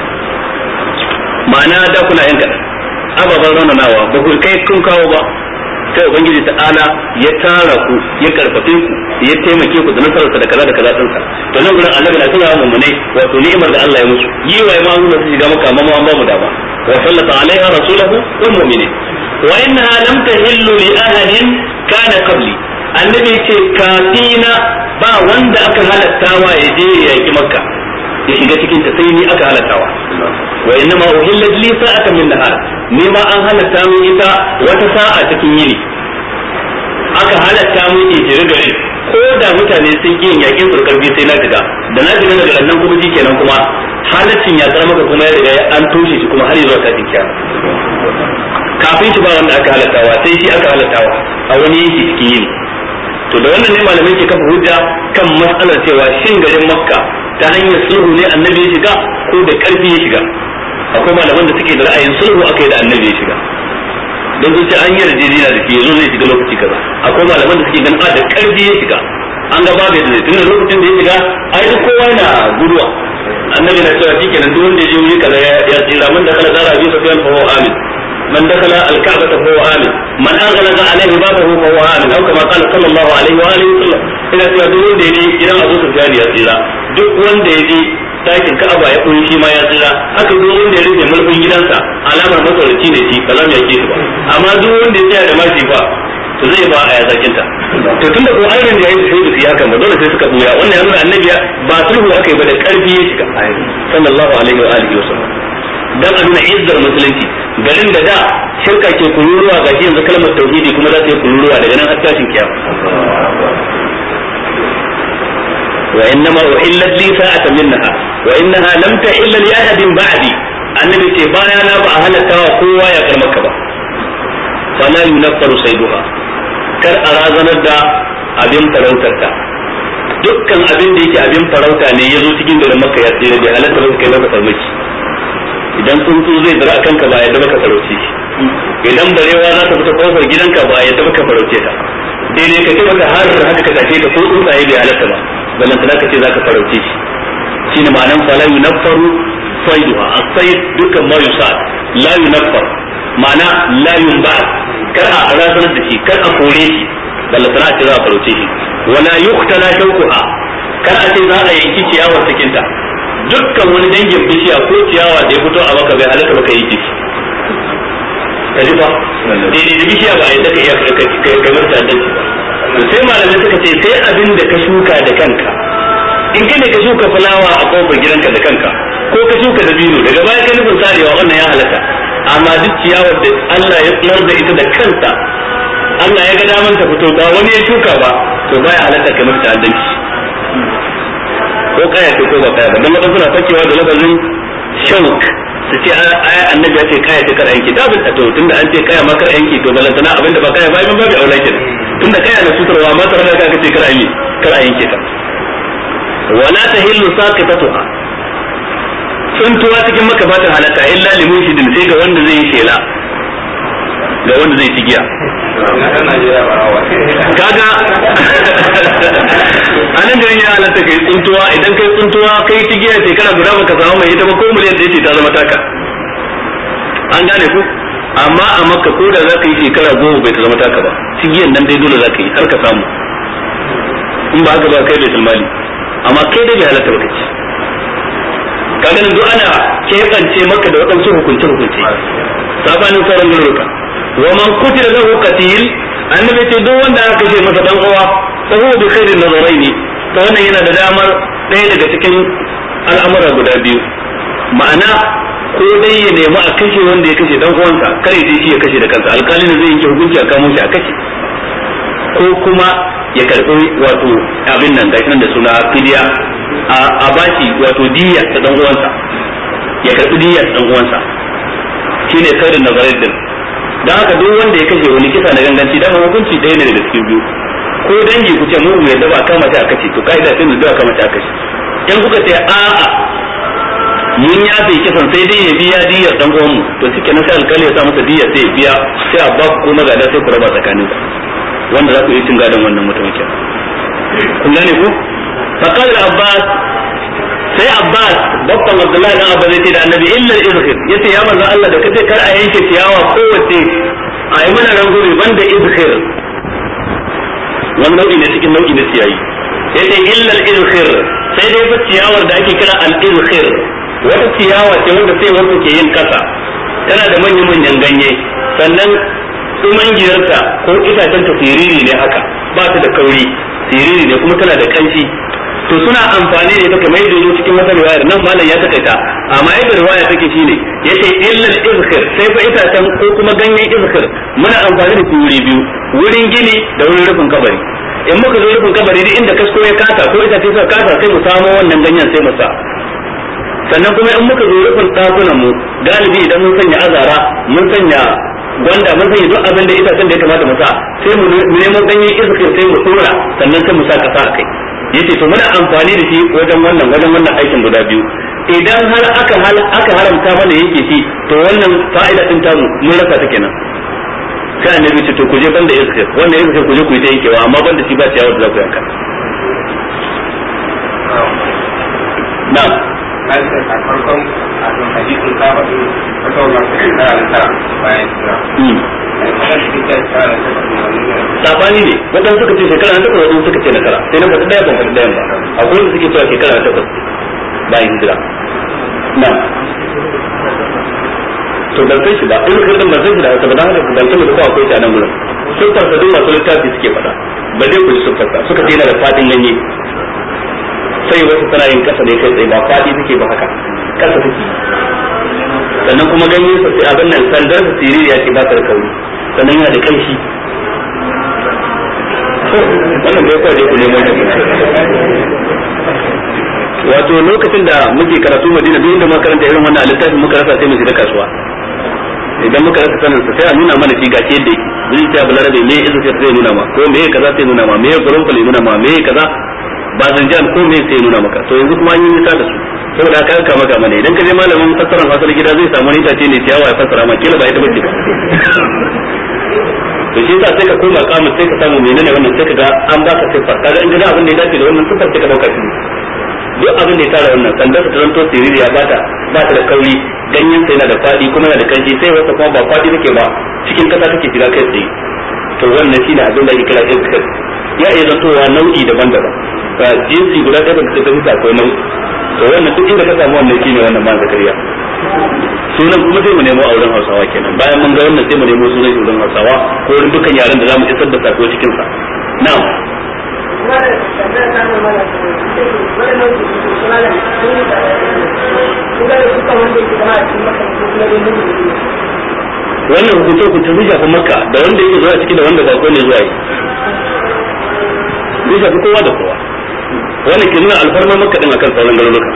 ma'ana da kuna yin kaɗan ababen raunanawa ba ku kai kun kawo ba sai ubangiji ta'ala ya tara ku ya karfafe ku ya taimake ku da nasararsa da kaza da kaza din sa to nan gurin annabi na tuna mu ne wato ni'imar da Allah ya musu yiwaye ma mun su shiga maka amma an ba mu dama wa sallata alaiha rasuluhu wal mu'minin wa innaha lam tahillu li ahadin kana qabli annabi ce kafina ba wanda aka halattawa ya je ya yaki makka ya shiga cikin ta sai ni aka halattawa wa innama uhillat li sa'atan min nahar ni ma an halatta min ita wata sa'a cikin yini aka halatta min in shiga garin ko da mutane sun yi yakin surkarbi sai na shiga da na shiga daga nan kuma shikenan kuma halaccin ya tsara maka kuma ya riga an toshe shi kuma har zuwa kafin kiyama kafin shi ba wanda aka halattawa sai shi aka halattawa a wani yanki cikin yini to da wannan ne malamai ke kafa hujja kan matsalar cewa shin garin makka ta hanyar sulhu ne annabi ya shiga ko da karfi ya shiga akwai malaman da suke da ra'ayin sulhu aka yi da annabi ya shiga don sun ce an yi yarjejeniya da ke yazo zai shiga lokaci kaza akwai malaman da suke ganin a da karfi ya shiga an ga babu yadda zai tunda lokacin da ya shiga ai duk kowa yana guduwa annabi na cewa shikenan duk wanda ya je wuri kaza ya tsira mun da kala zara bi safiyan fa huwa amin man dakhala al-ka'bata fa huwa amin man aghlaqa alayhi babahu fa huwa amin aw kama qala sallallahu alaihi wa alihi wasallam ina cewa duk wanda yaje gidan Abu Sufyan ya tsira duk wanda yaje dakin Ka'aba ya koyi shi ma ya tsira haka duk wanda ya rufe mulkin gidansa alamar masallaci ne shi kaza mai yake ba amma duk wanda ya tsaya da mashi fa to zai ba a yazakin ta to tunda ko an rinja yin sai da su haka ba dole sai suka buya wannan ya nuna annabi ba sulhu akai ba da karfi ya shiga sallallahu alaihi wa alihi wasallam dan a nuna izzar musulunci garin da da shirka ke kururuwa ga shi yanzu kalmar tauhidi kuma za ta yi kururuwa daga nan har tashin kiyama wa innama uhillat li sa'atan minha wa innaha lam tahilla li ahadin ba'di annabi ce baya na ba a halatta wa kowa ya karmaka ba fala yunaffaru sayduha kar a razanar da abin farautar ta dukkan abin da yake abin farauta ne yazo cikin garin Makka ya tsira da halatta ba kai maka farmaki idan tsuntsu zai dara akan ka ba yadda baka farauce shi idan barewa za ta fita kofar gidanka ba yadda baka farauce ta daidai ka ce maka har haka ka tace ta ko tsuntsaye bai halatta ba ballan kana ka ce zaka farauce shi shine ma'anan fala yunaffaru sayduha as-sayd dukkan ma yusa la yunaffar ma'ana la yunba kar a razanar da shi kar a kore shi ballan kana ce za a farauce shi wala yuqtala shawquha kar a ce za a yanki ciyawar cikin ta dukkan wani dangin bishiya ko ciyawa da ya fito a maka bai halatta baka yi shi kaji ba daidai da bishiya ba a yadda ka iya kamar ta dace ba to sai malamai suka ce sai abin da ka shuka da kanka in kai ne ka shuka fulawa a kofar gidanka da kanka ko ka shuka dabino daga baya ka nufin sarewa wannan ya halatta amma duk ciyawar da Allah ya tsinar da ita da kansa Allah ya ga daman ta fito ba wani ya shuka ba to baya halatta kamar ta dace ko kaya ce ko ba kaya ba dan wadansu suna fakewa da lafazin shauk su ce aya annabi ya ce kaya ce kar yanki da bin to tunda an ce kaya ma kar yanki to balantana abinda ba kaya ba mun babu aula kenan tunda kaya na sutarwa ma tare da ka ce kar yanki kar yanki ta wala tahillu saqitatuha suntuwa cikin maka ba ta halatta illa limushidin sai ga wanda zai yi shela ga wanda zai ci giya kaga anan da ya halatta kai tsuntuwa idan kai tsuntuwa kai ci giya sai kana guda baka samu mai ita ba ko miliyan da yake ta zama taka an gane ku amma a makka ko da zaka yi shekara goma bai ta zama taka ba ci giyan nan dai dole zaka yi har ka samu in ba haka ba kai bai tilmali amma kai dai bai halatta baka ci kaga nan duk ana kebance maka da wadansu hukunce hukunce sabanin sauran garuruka wa man qutila lahu qatil annabi ce duk wanda aka ce masa dan uwa fa huwa bi khairin nazaraini to wannan yana da damar ɗaya daga cikin al'amura guda biyu ma'ana ko dai ya nemi a kashe wanda ya kashe dan uwansa kare sai shi ya kashe da kansa alƙalin zai yanke hukunci a kamo shi a kashe ko kuma ya karɓi wato abin nan gashi nan da suna fidiya a bashi wato diyya ta dan uwansa ya karɓi diyya ta dan uwansa shine khairin nazaraini din dan haka duk wanda ya kashe wani kisa na ganganci dan hukunci ɗaya ne daga cikin biyu ko dangi ku ce mu mu yadda ba kama ta kace to kaida sai mu da kama ta kace in kuka ce a a mun ya bai kisan sai dai ya biya diyar dan uwan mu to shike na sai alƙali ya sa masa diyya sai ya biya sai a ba ku ko magada sai ku raba tsakanin wanda za ku yi cin gadon wannan mutumin kenan kun gane ku faqala abbas sai abbas babban abdullahi dan abbas yace da annabi illa izhir yace ya manzo Allah da kace kar a yanke ciyawa kowace a yi mana rangume banda izhir wani nau'i ne cikin nau'i na ciyayi yace illa izhir sai dai fa ciyawar da ake kira al izhir wata ciyawa ce wanda sai wanda ke yin kasa tana da manyan manyan ganye sannan tsuman giyarta ko itacen ta siriri ne haka ba ta da kauri siriri ne kuma tana da kanshi to suna amfani da ita kamar yadda yake cikin wata riwayar nan malam ya takaita amma yadda riwaya take shine yace illal izhir sai fa itacen ko kuma ganyen izhir muna amfani da wuri biyu wurin gini da wurin rufin kabari in muka zo rufin kabari duk inda kasko ya kasa ko itace suka kasa sai mu samo wannan ganyen sai mu sa sannan kuma in muka zo rufin dakunan mu galibi idan mun sanya azara mun sanya gwanda mun sanya duk abin da itacen da ya kamata mu sa sai mu nemo ganyen izhir sai mu tsora sannan sai mu sa kasa a kai yace to muna amfani da shi wajen wannan wajen wannan aikin guda biyu idan har aka hal aka haramta mana yake shi to wannan fa'ida din tamu mun rasa ta kenan sai annabi ce to ku je banda iska wannan iska ku je ku yi ta yankewa amma banda shi ba ciyawa da za ku yanka na'am lafiya a farkon a kan hadisin ka faɗi ka kawo masu shekara da tara bayan hijira. sabani ne wadanda suka ce shekara na takwas wadanda suka ce na tara sai na faɗi ɗaya ban faɗi ɗayan ba akwai wanda suke cewa shekara na takwas bayan hijira na to ban san shi ba in ka ban san shi da haka ba dan haka ban san da ko akwai shi a nan gurin sufar da duk masu littafi suke faɗa ba dai ku sufar ta suka ce yana da fadin ganye sai wasu tana yin kasa ne kai tsaye ba fadi take ba haka kasa take sannan kuma ganye sa sai abin nan sandar sa siririya ce ba ta da kauri sannan yana da kanshi wannan bai kwaje ku neman shi wato lokacin da muke karatu Madina duk inda makaranta irin wannan littafin muka rasa sai mu shiga kasuwa idan muka rasa sanin sa sai a nuna mana shi gashi yadda yake zai ta balarabe me izu sai nuna ma ko me kaza sai nuna ma me gurin fali nuna ma me kaza ba zanjan ko me sai nuna maka to yanzu kuma an yi nisa da su saboda haka ka maka mana idan ka je malamin fassarar fasal gida zai samu ni tace ne ciyawa ya fassara ma kila ba ita bace ba to shi yasa sai ka koma kamus sai ka samu menene wannan sai ka ga an baka sifar kaga in ga abin da ya dace da wannan sifar sai ka dauka shi duk abin da ya tara wannan sandar ta zanto siririya ba ta ba ta da kauri ganyen sa yana da fadi kuma yana da kanshi sai wata kuma ba fadi take ba cikin kasa take shiga kai tsaye to wannan shine abin da ake kira iskar ya iya zantowa nau'i daban-daban ba jinsi guda ɗaya da ta tafi akwai nau'i to wannan duk inda ka samu wannan shine wannan ma zakariya sunan kuma sai mu nemo a wurin Hausawa kenan bayan mun ga wannan sai mu nemo sunan wurin Hausawa ko wurin dukkan yaren da zamu isar da sako cikin sa na'am wannan hukunce hukunce sun shafi Makka da wanda yake zuwa ciki da wanda ba ko ne zuwa yi zai shafi kowa da kowa wannan ke nuna alfarma Makka din akan sauran garuruka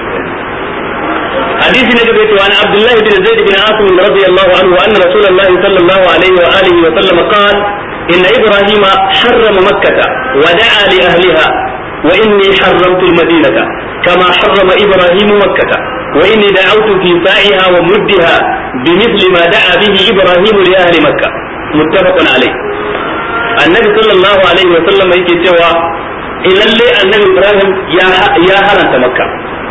حديث نجبت عن عبد الله بن زيد بن عاصم رضي الله عنه أن رسول الله صلى الله عليه وآله وسلم قال إن إبراهيم حرم مكة ودعا لأهلها وإني حرمت المدينة كما حرم إبراهيم مكة وإني دعوت في ساعها ومدها بمثل ما دعا به إبراهيم لأهل مكة متفق عليه. النبي صلى الله عليه وسلم يكتوى إلا اللي النبي إبراهيم يا هرنت مكة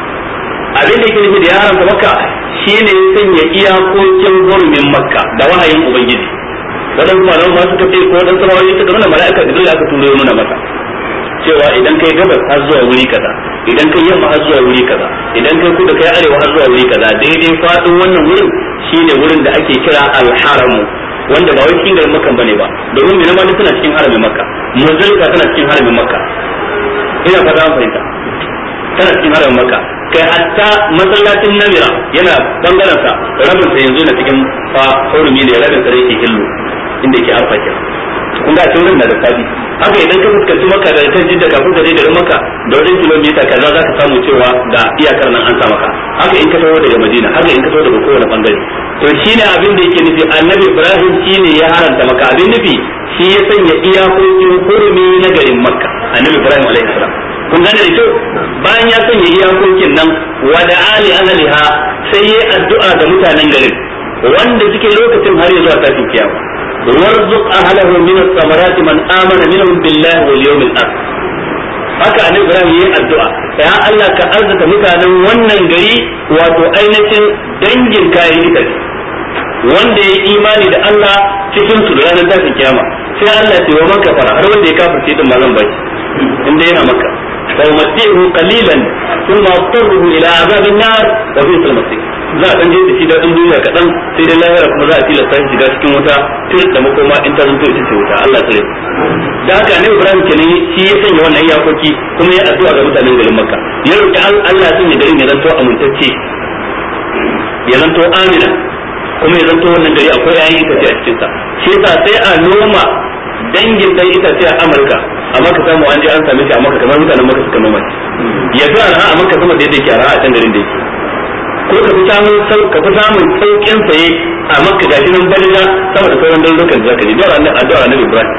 abin da yake nufi da ya haramta Makka shine ya sanya iyakokin hurumin Makka da wahayin ubangiji wadan kuma nan ba su kace ko dan samawi suka nuna mala'ika da aka turo ya nuna maka cewa idan kai gabas har zuwa wuri kaza idan kai yamma har zuwa wuri kaza idan kai kudu kai arewa har zuwa wuri kaza daidai fadin wannan wurin shine wurin da ake kira al-haram wanda ba wai cikin garin Makka bane ba domin mina ma suna cikin haramin Makka Muzdalifa tana cikin haramin Makka ina fata an fahimta tana cikin haramin Makka kai hatta masallacin Namira yana bangaren sa rabin sa yanzu na cikin fa hurumi ne rabin sa yake hillu inda yake arfa kira kun ga tun da fadi haka idan ka fuskanci Makka da ta jidda kafin ka je da Makka da wajen kilomita kaza za ka samu cewa da iyakar nan an sa maka haka in ka tawo daga Madina haka in ka tawo daga kowane bangare to shine abin da yake nufi Annabi Ibrahim shine ya haranta Makka abin nufi shi ya sanya iyakokin hurumi na garin Makka Annabi Ibrahim alaihi salam kun gane da kyau bayan ya sanya iyakokin nan wa da ali ahliha sai yayi addu'a ga mutanen garin wanda suke lokacin har zuwa tashin kiyama warzuq ahlahu min as-samarati man amana minhum billahi wal yawmil akhir haka annabi Ibrahim yayi addu'a ya Allah ka arzuta mutanen wannan gari wato ainihin dangin kayan itace wanda ya imani da Allah cikin su da ranar tashin kiyama sai Allah ya ce wa man kafara har wanda ya kafirce din ma zan bai inda yana maka فأمتعه قليلا ثم أضطره إلى عذاب النار وبئس المصير za a dan je da shi dadin duniya kadan sai dai lahira kuma za a tilasta shi shiga cikin wuta tun da makoma in ta zanto ita ce wuta Allah tsare da haka ne Ibrahim kenan shi ya sanya wannan iyakoki kuma ya addu'a ga mutanen garin Makka ya roki Allah ya sanya garin ya zanto amintacce ya zanto amina kuma ya zanto wannan gari akwai yayin itace a cikin sa shi yasa sai a noma dangin dai itace a Amurka amma ka samu an je an same shi amma kamar mutanen Makka suka noma shi ya fi arha a Makka sama da yadda yake arha a can garin da yake ko ka fi samun ka fi samun saukin saye a Makka gashi nan balida sama da sauran garurukan da zaka je dole annabi addu'a annabi Ibrahim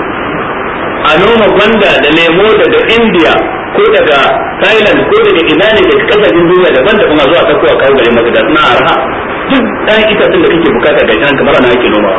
a noma gwanda da lemo daga India ko daga Thailand ko daga ina ne daga kasashen duniya daban-daban a zuwa ta kowa kawo garin Makka da suna arha duk ɗan itacen da kake bukata gashi nan kamar ana ake nomawa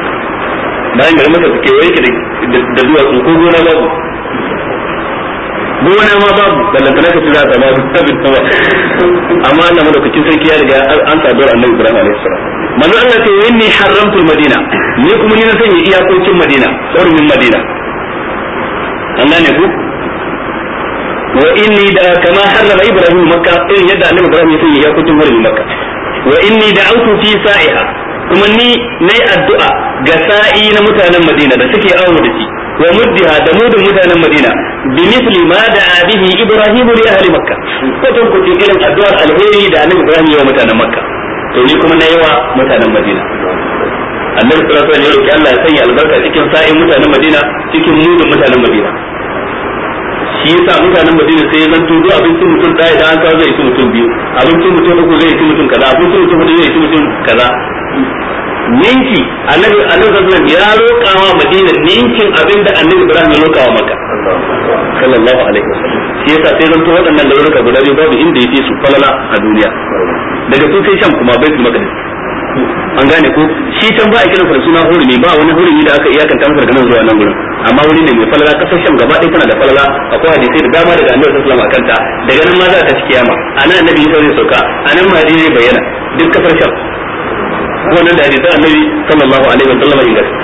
bayan garin Makka suke wai da duwatsu ko gona babu gona ma babu ballantana ka tura ta babu sabin tawa amma Allah madaukakin sarki ya riga an saduwar annabi Ibrahim alaihi salam manzo Allah ce inni haramtul madina ni kuma ni na sanya iyakokin madina tsarumin madina an gane ku wa inni da kama harrama Ibrahim makka irin yadda annabi Ibrahim ya sanya iyakokin harin makka wa inni da'awtu fi sa'iha kuma ni nayi addu'a ga sa'i na mutanen madina da suke awo da shi wa muddiha da mudun mutanen Madina bi misli ma da'a bihi Ibrahim li ahli Makka ko tun ku irin addu'ar alheri da Annabi Ibrahim ya wa mutanen Makka to ni kuma nayi wa mutanen Madina Annabi sallallahu alaihi wasallam ya Allah ya sanya albarka cikin sa'in mutanen Madina cikin mudun mutanen Madina shi yasa mutanen Madina sai ya zanto duk abincin mutum da idan an kawo zai ci mutum biyu abincin mutum uku zai ci mutum kaza abincin mutum hudu zai ci mutum kaza ninki annabi annabi sallallahu ya roƙawa Madina ninkin abinda annabi Ibrahim ya roƙawa Makka sallallahu alaihi wasallam shi yasa sai zanto waɗannan lauruka guda biyu babu inda yake su falala a duniya daga su sai Sham kuma Baitul Maqdis an gane ko shi can ba a kiran sa suna hurumi ba wani hurumi da aka iyakanta masa daga nan zuwa nan gurin amma wuri ne mai falala kasar Sham gaba ɗaya tana da falala akwai hadisi da dama daga annabi sallallahu alaihi wasallam akanta daga nan ma za ta ci kiyama anan annabi sai sauka anan ma dai bayyana duk kasar Sham wannan da hadisan annabi sallallahu alaihi wasallam in gaske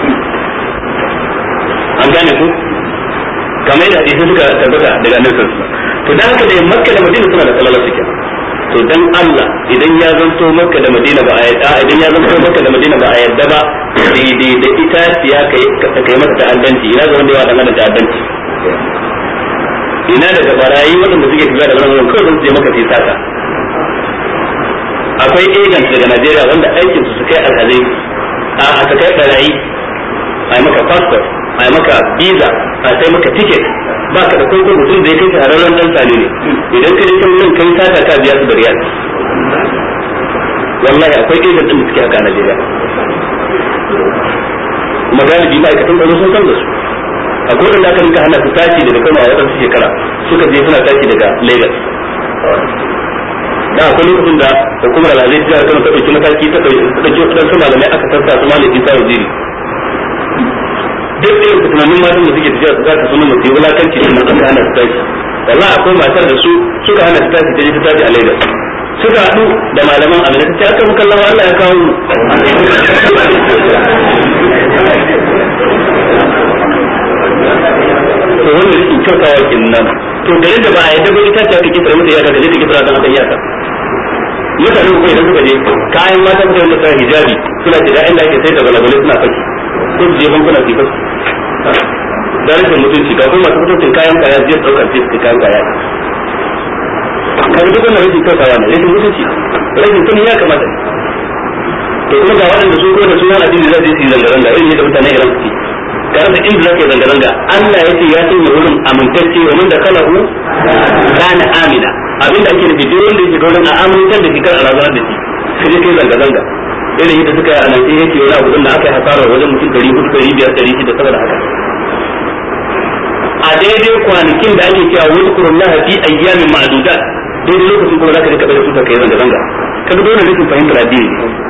an gane ku kamar da hadisi suka tabbata daga annabi sallallahu alaihi wasallam to dan haka da Makka da Madina suna da falala suke to dan Allah idan ya zanto Makka da Madina ba a yadda idan ya zanto Makka da Madina ba a yadda ba daidai da itaciya kai kai mata ta'addanci ina ga wanda ya dan da ta'addanci ina daga barayi wanda suke tafiya da wannan kawai sun je maka sai sata akwai agent daga Najeriya wanda aikin su su kai alhazai a aka kai barayi a maka passport a maka visa a sai maka ticket ba ka da kuma mutum da ya kai shahararren dan sale ne idan ka je can kai sata ka biya su da riyal wallahi akwai agent din da suke haka a Najeriya magana bi ma'aikatan tsaro sun san da su akwai wanda aka rinka hana su tashi daga Kano a wadansu shekara suka je suna tashi daga Lagos da akwai lokacin da hukumar alhazai jihar Kano ta ɗauki mataki ta ɗauki waɗansu malamai aka tasta su malaki sa waziri duk irin tunanin matan da suke tafiya su za ka suna masu yi wulakanci da nan aka hana su tashi wallahi akwai matar da su suka hana su tashi ta je ta tashi a Lagos suka haɗu da malaman amina ta ce aka muka lawa Allah ya kawo mu to wannan shi kyautawa kenan to garin da ba a yadda ba ita ce aka kisa mata iyaka da je ta kisa dan aka iyaka mutane ko idan suka je kayan mata suka yi da hijabi suna da inda ake sai da balabale suna faki ko su je bankuna su faki da rashin mutunci ga kuma masu mutuncin kayan kaya zai daukar sai su kayan kaya kaga duk wannan rashin kyautawa ne rashin mutunci rashin tuni ya kamata to kuma ga waɗanda su ko da su yana addini zai yi zanga-zanga irin yadda mutane iran suke tare da inda zaka zanga-zanga Allah ya ce ya sanya wurin amintacce wa man da kalahu kana amina abinda ake nufi duk wanda yake wurin a amintar da shi kan alazar da shi sai kai zanga-zanga irin yadda suka yi a nan sai yake wani abu da aka yi hasara wajen mutum ɗari hudu ɗari biyar ɗari shida saboda haka a daidai kwanakin da ake cewa wani kurullah fi ayyamin ma'dudat daidai lokacin kuma zaka je ka bada tuta kai zanga-zanga kaga dole ne kun fahimtar addini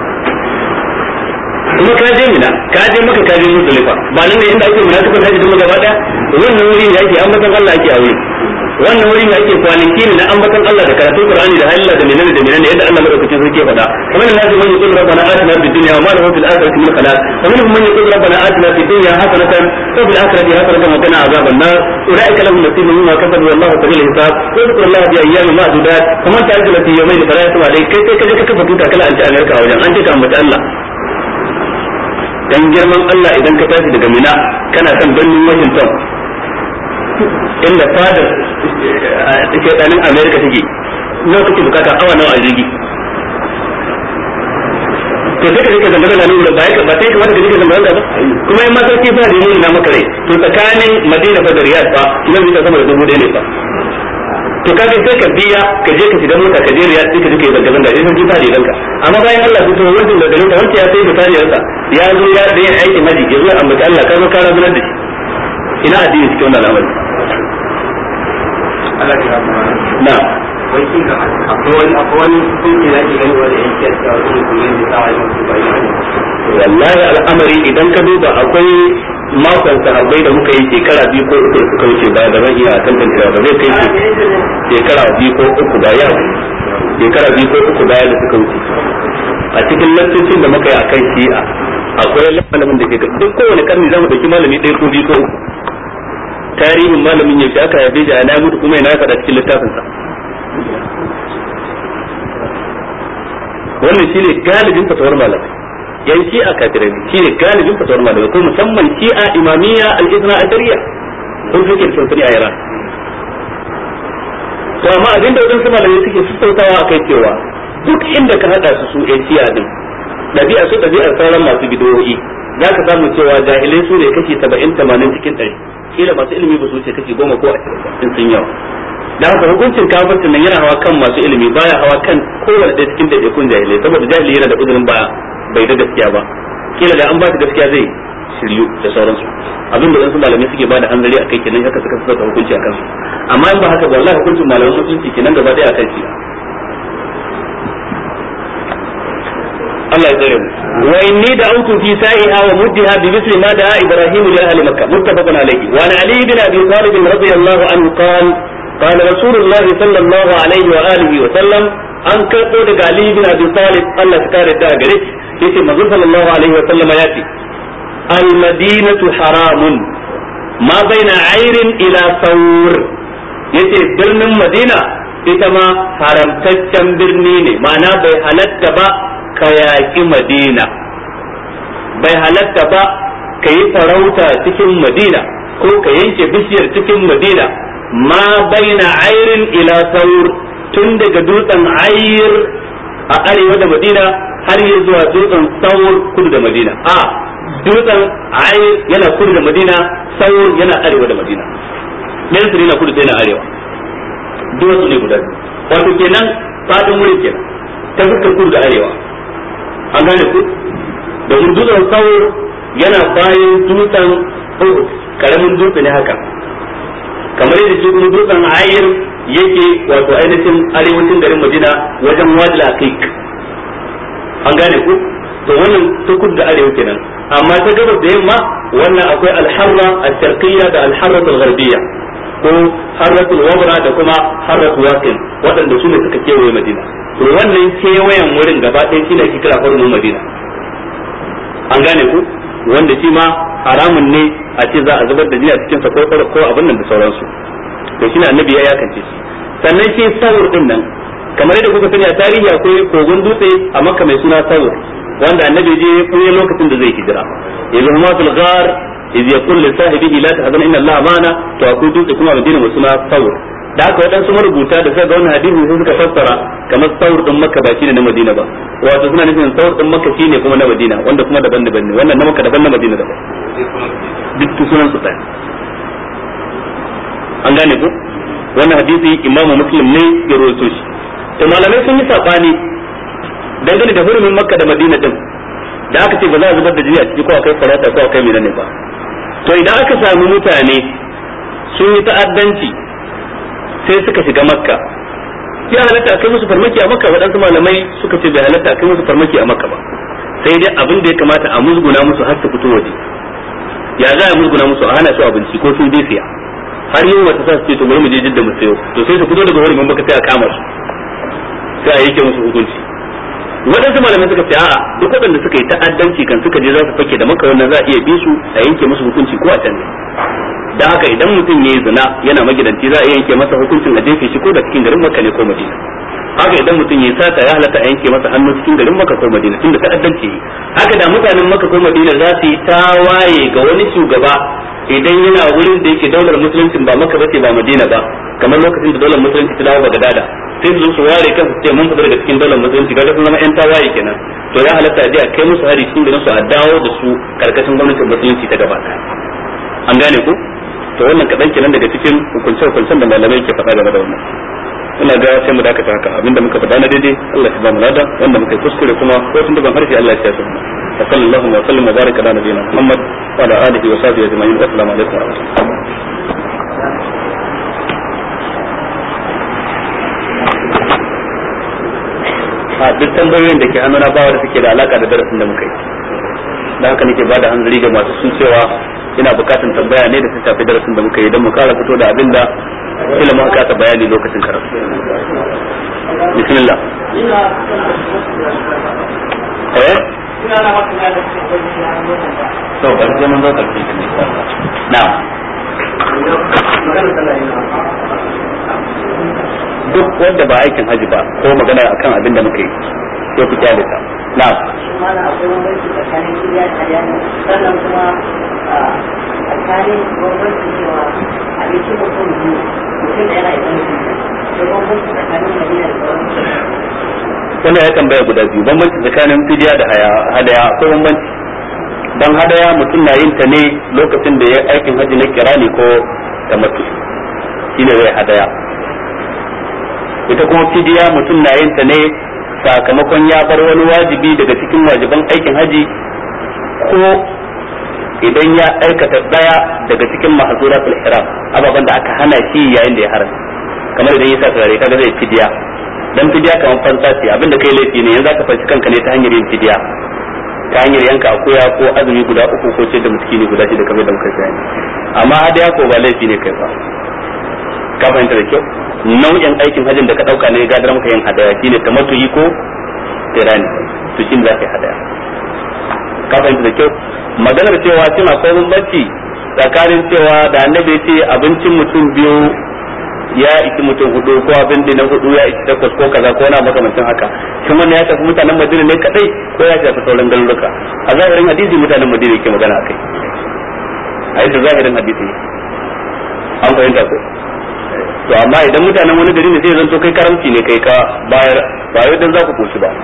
kuma ka je mina ka je maka ka je Muzdalifa ba nan ne inda ake munafiqun haji duk gaba daya wannan wuri ne ake ambatan Allah ake a wuri wannan wuri ne ake kwanaki ne na ambatan Allah da karatun Qur'ani da halalla da menene da menene yadda Allah madaukakin sarki ya faɗa kamar nan sai man yaqul rabbana atina fid dunya wa ma lahu fil akhirati min khalaq wa minhum man yaqul rabbana atina fid dunya hasanatan wa fil akhirati hasanatan wa qina azaban nar ulaika lahum nasibun mimma kasabu wallahu sari'ul hisab wa dhkuru Allah bi ayyamin ma'dudat faman ta'ajjala fi yawmayn fala yasma alayhi kai sai kaje ka kafa tuta kala an ta Amerika wajen an ce ka ambata Allah dan girman Allah idan ka tashi daga Mina kana son birnin Washington inda fadar take tsanin America take nawa kake bukata awa nawa a jirgi to sai ka rika zama da nan ba ba sai ka wanda kake zama da ba kuma in ma sarki fa da yin na maka rai to tsakanin Madina da Riyadh fa kilomita sama da dubu ɗaya ne fa to kaga sai ka biya ka je ka shiga mota ka je Riyadh sai ka je ka zanga zanga sai sun ji fadi ranka amma bayan Allah sun to wannan da garin ka wanda ya sai da tariyarsa ya zo ya da yin aikin haji ya zo amma Allah ka zo ka rabunar da shi ina addini cikin wannan al'amari Allah ya rahama na wai kin ga akwai wani akwai wani hukunci da ake gani wanda yake cewa wani kuma da ta wani mutum bai yi wallahi al'amari idan ka duba akwai makon sahabbai da muka yi shekara biyu ko uku da suka wuce ba da zan iya tantancewa ba zai kai shekara biyu ko uku ba ya shekara biyu ko uku baya da suka wuce a cikin lantocin da muka yi akan shi'a akwai malamin da ke duk kowane karni zamu dauki malami ɗaya ko biyu ko uku tarihin malamin yaushe aka yabe shi a na mutu kuma yana faɗa cikin littafinsa wannan shine galibin fatawar malamai yan shi'a kafirai ne shine galibin fatawar malamai ko musamman shi'a imamiyya al-ithna ashariya sun suke da sansani a Iran to amma abinda wajen su malamai suke sassautawa akai cewa duk inda ka hada su su yan shi'a din dabi'a su dabi'ar sauran masu bidiyoyi zaka samu cewa jahilai su ne kashi saba'in tamanin cikin ɗari kila masu ilimi ba su wuce kashi goma ko ashirin sun yawa da haka hukuncin kafircin nan yana hawa kan masu ilimi baya hawa kan kowane ɗaya cikin ɗaiɗaikun jahilai saboda jahili yana da uzurin ba bai da gaskiya ba kila da an ba shi gaskiya zai shiryu da sauransu abin da wasu malamai suke ba da hanzari a kai kenan haka suka saka hukunci a kansu amma in ba haka ba wallahi hukuncin malamai musulunci kenan gaba ɗaya a kan shi Allah ya tsare mu wa inni da'awtu fi sa'iha wa muddiha bi misli ma da'a Ibrahim li ahli Makkah muttafaqun alayhi wa an Ali bin Abi Talib radiyallahu anhu qala qala Rasulullah sallallahu alayhi wa alihi wa sallam an karbo daga Ali bin Abi Talib Allah ya kare da gare shi yace manzo sallallahu alaihi wa sallam ya ce al madinatu haramun ma baina ayrin ila thawr yace birnin Madina ita ma haramtaccen birni ne ma'ana bai halatta ba ka yaƙi Madina bai halatta ba ka yi farauta cikin Madina ko ka yanke bishiyar cikin Madina ma baina ayrin ila saur tun daga dutsen ayr a arewa da Madina har yi zuwa dutsen saur kudu da Madina a dutsen ayr yana kudu da Madina saur yana arewa da Madina ɗayan su yana kudu da yana arewa duwatsu ne guda wato kenan fadin wurin kenan ta fuskar kudu da arewa an gane ku domin dutsen saur yana bayan dutsen Uhud karamin dutse ne haka kamar yadda shi kuma dutsen ayir yake wato ainihin arewacin garin Madina wajen Wadi al-Aqiq an gane ku to wannan ta kudu da arewa kenan amma ta gabas da yamma wannan akwai al-harra al-sharqiyya da al-harra al-gharbiyya ko harratul wabra da kuma harratul waqin waɗanda su ne suka kewaye Madina to wannan kewayen wurin gaba ɗaya shi ne ake kira hurumin Madina an gane ku wanda shi ma haramun ne a ce za a zubar da jini a cikin sa ko ko abin nan da sauransu to shi ne annabi ya yakance shi sannan shi sawur din nan kamar yadda kuka sani a tarihi akwai kogon dutse a Makka mai suna sawur wanda annabi je ya koyi lokacin da zai hijira yanzu huma fil ghar idh yaqul li sahibihi la tahzan inna allaha ma'ana to akwai dutse kuma Madina mai suna sawur da aka waɗansu marubuta da suka ga wannan hadisi sai suka fassara kamar saur din Makka ba shine na Madina ba wato suna nufin saur din Makka shine kuma na Madina wanda kuma daban-daban ne wannan na Makka daban na Madina daban duk sunan su ɗaya an gane ku wannan hadisi Imam Muslim ne ya rawaito shi to malamai sun yi sabani dangane da hurumin Makka da Madina din da aka ce ba za a zubar da jini a ciki ko akai farata ko akai menene ba to idan aka samu mutane sun yi ta'addanci sai suka shiga Makka ya halatta kai musu farmaki a Makka waɗansu malamai suka ce bai halatta kai musu farmaki a Makka ba sai dai abin da ya kamata a musguna musu har su fito waje ya za a musguna musu a hana su abinci ko sun je siya har yin wata sa su ce to bari mu je Jidda mu sayo to sai su fito daga wurin Makka sai a kama su sai a yake musu hukunci waɗansu malamai suka ce a'a duk waɗanda suka yi ta'addanci kan suka je za su fake da Makka wannan za a iya bi su a yanke musu hukunci ko a can ne da haka idan mutum ya yi zina yana magidanci za a yanke masa hukuncin a jefe shi ko da cikin garin Makka ne ko Madina haka idan mutum ya yi sata ya halatta a yanke masa hannu cikin garin Makka ko Madina tunda ta'addanci ne haka da mutanen Makka ko Madina za su yi tawaye ga wani shugaba idan yana wurin da yake daular musulunci ba Makka bace ba Madina ba kamar lokacin da daular musulunci ta dawo Bagdada sai su su ware kansu ce mun fita daga cikin daular musulunci kaga sun zama yan tawaye kenan to ya halatta a je a kai musu hari cikin garin su a dawo da su karkashin gwamnatin musulunci ta gaba an gane ku to wannan kadan kenan daga cikin hukunce-hukuncen da malamai ke faɗa game da wannan ina ga sai mu dakata haka abinda muka faɗa na daidai Allah ya ba mu lada wanda muka kuskure kuma ko tun da ban harshe Allah ya tsaya mu wa sallallahu wa sallam wa baraka ala nabiyina Muhammad wa ala alihi wa sahbihi ajma'in assalamu alaikum wa rahmatullahi a duk tambayoyin da ke hannuna ba wanda suke da alaka da darasin da muka yi, da haka nake bada hanzari ga masu sun cewa ina bukatun tambaya ne da su shafi darasin da muka yi don mu kara fito da abin da kila muka kasa bayani lokacin karatu. Bismillah. Eh? To ba sai mun zo karfi ne. Na'am. Duk wanda ba aikin haji ba ko magana akan abin da muka yi sai ku kyale ta. Na'am. Mana akwai bambanci tsakanin kiriya da hadiyani, sannan kuma tsakanin bambanci cewa abinci mutum biyu mutum da yana idan da bambanci tsakanin hadiyar da sauran. Wannan ya tambaya guda biyu, bambanci tsakanin fidiya da hadaya akwai bambanci. Dan hadaya mutum na yin ta ne lokacin da ya aikin haji na kirani ko tamattu, shine zai hadaya. Ita kuma fidiya mutum na yin ta ne sakamakon ya bar wani wajibi daga cikin wajiban aikin haji ko idan ya aikata daya daga cikin mahzuratul ihram, ababan da aka hana shi yayin da ya haram, kamar idan ya sa turare kaga zai fidiya. Dan fidiya kamar fansa ce, abinda kai laifi ne yanzu ka fanci kanka ne ta hanyar yin fidiya, ta hanyar yanka akuya ko azumi guda uku ko ce da miskini guda shida kamar da muka bayani. Amma hadiya ko ba laifi ne kai ba, ka fahimta da kyau. Nau'in aikin hajjin da ka dauka ne gadar maka yin hadaya shine tamattu'i ko tirani, to shin za ka yi hadaya. Ka fahimta da kyau. Maganar cewa cin akwai bambanci tsakanin cewa da annabi ya ce abincin mutum biyu ya isi mutum hudu ko abin da na hudu ya isi takwas ko kaza ko na makamancin haka, shin wannan ya tafi mutanen Madina ne kadai ko ya tafi sauran garuruka? A zahirin hadisi mutanen Madina yake magana akai, a yadda zahirin hadisi an fahimta ko. To amma idan mutanen wani gari ne sai zan to kai karamci ne kai ka bayar, ba yau dan za ku koshi ba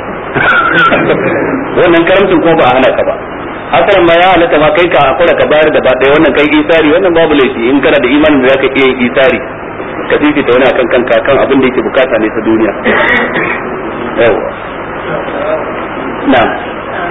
wannan karamcin ko ba a hana ka ba. hakan ma ya halatta ma kai ka hakura ka bayar da ba ɗaya, wannan kai isari, wannan babu laifi in kana da imanin da zaka iya yin isari ka fifita wani akan kanka kan abin da yake bukata ne ta duniya. Yawa na'am.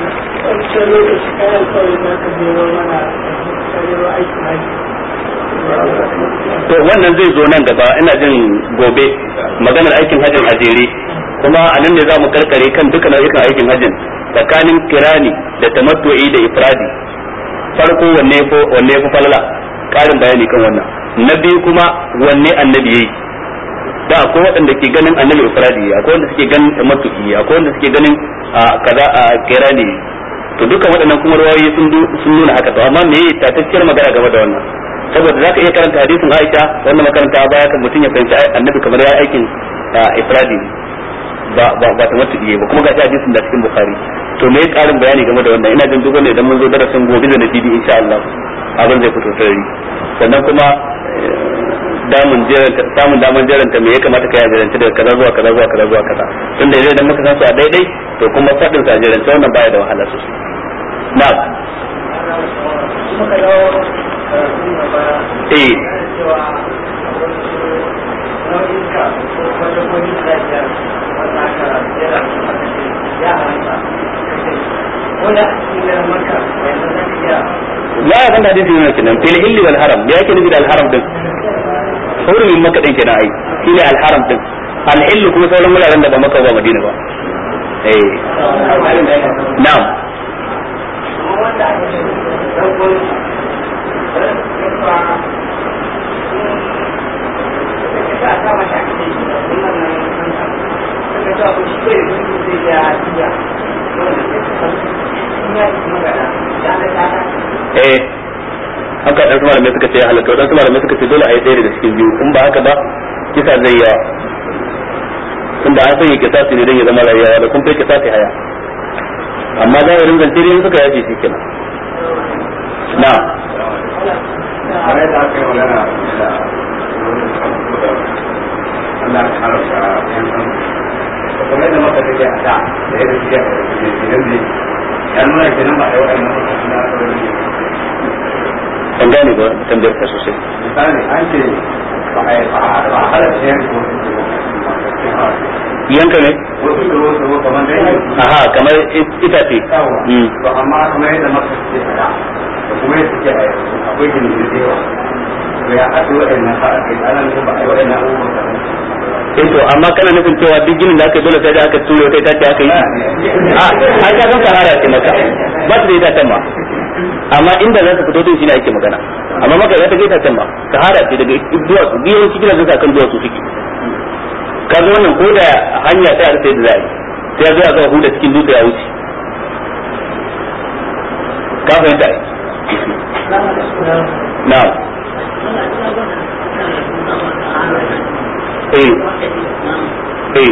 To wannan zai zo nan gaba, ina jin gobe maganar aikin hajjin a jere, kuma a nan ne za mu karkare kan dukkan nau'ikan aikin hajjin tsakanin kirani da tamattu'i da ifradi. Farko wanne ko wanne fa falala, karin bayani kan wannan. Na biyu kuma wanne annabi yayi, da akwai waɗanda ke ganin annabi ifradi, akwai wanda suke ganin tamattu'i, akwai wanda suke ganin kaza a kirani. To dukkan waɗannan kuma rawayoyi sun sun nuna haka. To amma me ta tafiyar magana game da wannan? Saboda zaka iya karanta hadisin Aisha wannan makaranta baya kan mutum ya fahimci annabi kamar ya aikin ifradi ba ba ba tamattu'i ba, kuma ga hadisin da cikin Bukhari. To me karin bayani game da wannan? Ina jin duk wanda idan mun zo darasin gobe da nabi insha Allah abin zai fito sarari. Sannan kuma damun jeranta samun daman jeranta me ya kamata kai a jeranta daga kaza zuwa kaza zuwa kaza zuwa kaza. Tunda idan muka san su a daidai to kuma fadin sa jeranta wannan baya da wahala sosai. Na'am. Eh. ya abin da hadisi yana kenan fil hilli wal haram, ya yake nufi da al haram din hurumin maka din kenan ai shine al haram din. Al hillu kuma sauran wuraren da ba maka ba Madina ba. Eh na'am. eh haka dan kuma malamai suka ce halatta, dan kuma malamai suka ce dole a yi ɗaya da cikin biyu, in ba haka ba kisa zai yawa, tunda an sanya kisasi ne dan ya zama rayuwa da kun kai kisasi haya, amma zahirin zance ne suka yaji shi kenan. na kamar yadda aka yi magana da Allah ya haramta yan san kamar yadda maka take a da da yadda suke a gidan ne ya nuna kenan ba da waɗannan mutane na kawai an gane ba tambayar ka sosai. misali an ce ba a ba a halatta yanka yanka ne wasu da wasu kamar da yanka aha kamar itace. to amma kamar yadda maka take a da da kuma yadda suke a yanzu akwai gini da yawa to ya haɗe waɗannan haɗe ana nufin ba a yi waɗannan abubuwan da eh to amma kana nufin cewa duk ginin da aka dole sai da aka tura kai tace aka yi a ai ka san sahara ce maka ba ta da ita tamma amma inda za ka fito din shine ake magana amma maka ya ta ga ita tamma sahara ce daga duwatsu biyan cikin da kan duwatsu suke kaga wannan ko da hanya ta da sai da zai sai ya zo a huda cikin dutse ya wuce ka fahimta na eh eh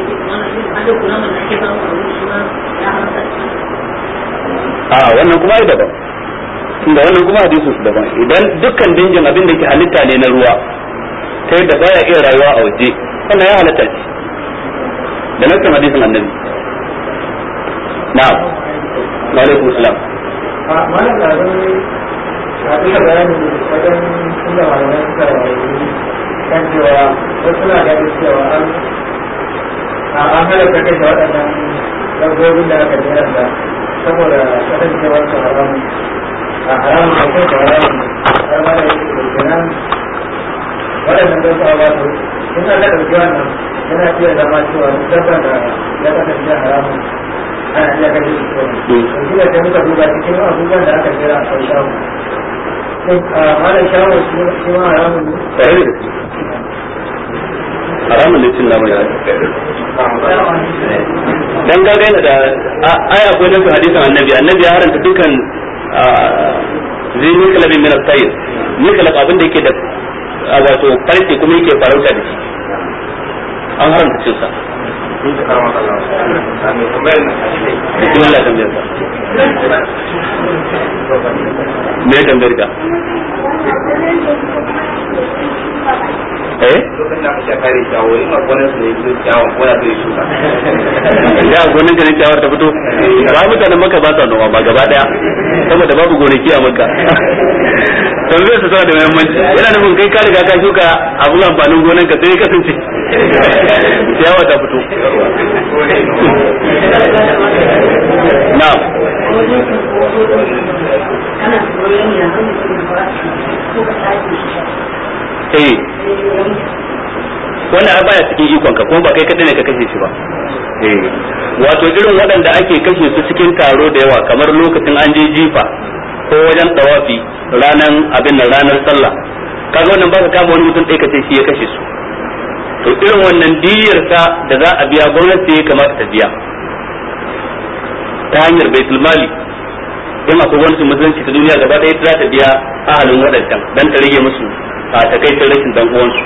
a wannan kuma ai daban inda wannan kuma hadisi su daban idan dukkan dangin abin da ke halitta ne na ruwa ta yadda baya iya rayuwa a waje wannan ya halatta ce da nassin hadisin annabi na'am wa alaikum salam a malam da zai a duka bayani wajen inda malamai suka yi kan cewa wasu na ganin cewa an an halatta kai da waɗannan dabbobin da aka jira da saboda kasancewar su haramun a haramun a kai da haramun har ma da yake da kenan waɗannan don sa ba su in aka ɗauki wannan yana iya zama cewa dabban da ya kasance haramun ana iya kashe shi kawai to shi da ta muka duba cikin abubuwan da aka jira a kan shawo malam shawo shi ma haramun ne haramun ne cin naman yana dan gaga da ai akwai nan hadisin annabi annabi ya haranta dukan zai ne kalabin min al-tayr ne kalab abin da yake da wato farce kuma yake farauta da shi an haramta cin sa bismillah tambayar ka me tambayar ka eh lokacin da aka kare shawo in ma gonar su ne su shawo ko da su shuka ya gonar ka ne shawar ta fito ba mutanen maka ba sa noma ba gaba daya saboda babu gonaki a maka tambayar su tana da muhimmanci yana nufin kai ka riga ka shuka abun amfanin gonar ka sai kasance ciyawa ta fito na'am eh wannan baya cikin ikon ka kuma ba kai kadai ne ka kashe shi ba eh wato irin waɗanda ake kashe su cikin taro da yawa kamar lokacin an je jifa ko wajen tawafi ranan abin nan ranar sallah kaga wannan ba ka kama wani mutum ɗaya kace shi ya kashe su to irin wannan diyar ta da za a biya gwamnati ya kamata ta biya ta hanyar baitul mali in akwai wani musulunci ta duniya gaba ɗaya za ta biya ahalin waɗancan dan ta rage musu a takaitar rashin dan uwansu.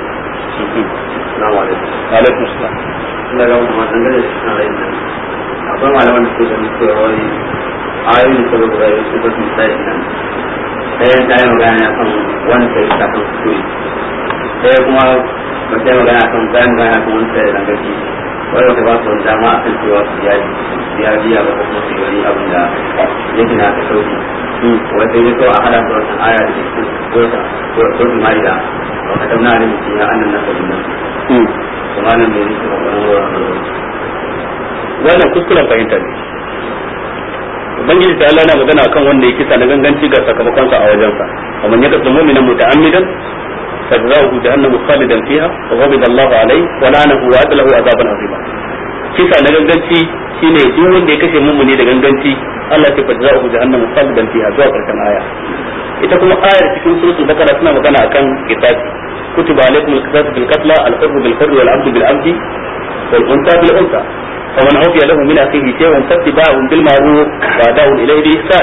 Assalamu alaikum. Alaikum salam. Ina ga mu matan da shi na rai nan. Akwai malaman da suke da cewa wani ayoyin da suka bayar su ba su sai nan. Sai ta yi magana kan wani sai ta kan kuskure. Sai kuma ba sai magana kan bayan magana kan wani sai dangaci. Wanda ta ba su wani dama a kan cewa su yaji ya biya ba kuma su yi wani abin da yake na ta sauki. Wata yi so a hada da wata aya da ke kurta kurta ma'ida wa kadamna alim fiha annan nasabi nan kuma nan ne yake magana wa wannan kuskuren fahimta ne ubangiji ta Allah na magana akan wanda ya kisa na ganganci ga sakamakon sa a wajensa wa man yaqtul mu'mina muta'ammidan fajza'uhu jahannam khalidan fiha wa ghadiba Allahu alayhi wa la'anahu wa adlahu azaban azima kisa na ganganci shine duk wanda ya kashe mummuni da ganganci Allah ya fajza'uhu jahannam khalidan fiha zuwa karshen aya ita kuma ayar cikin suratul baqara suna magana akan qisas kutiba alaykum al-qisas bil qatl al-hurr bil hurr wal 'abd bil 'abd wal unsa bil unsa faman ufiya lahu min akhihi shay'un fattiba'un bil ma'ruf wa da'un ilayhi bi ihsan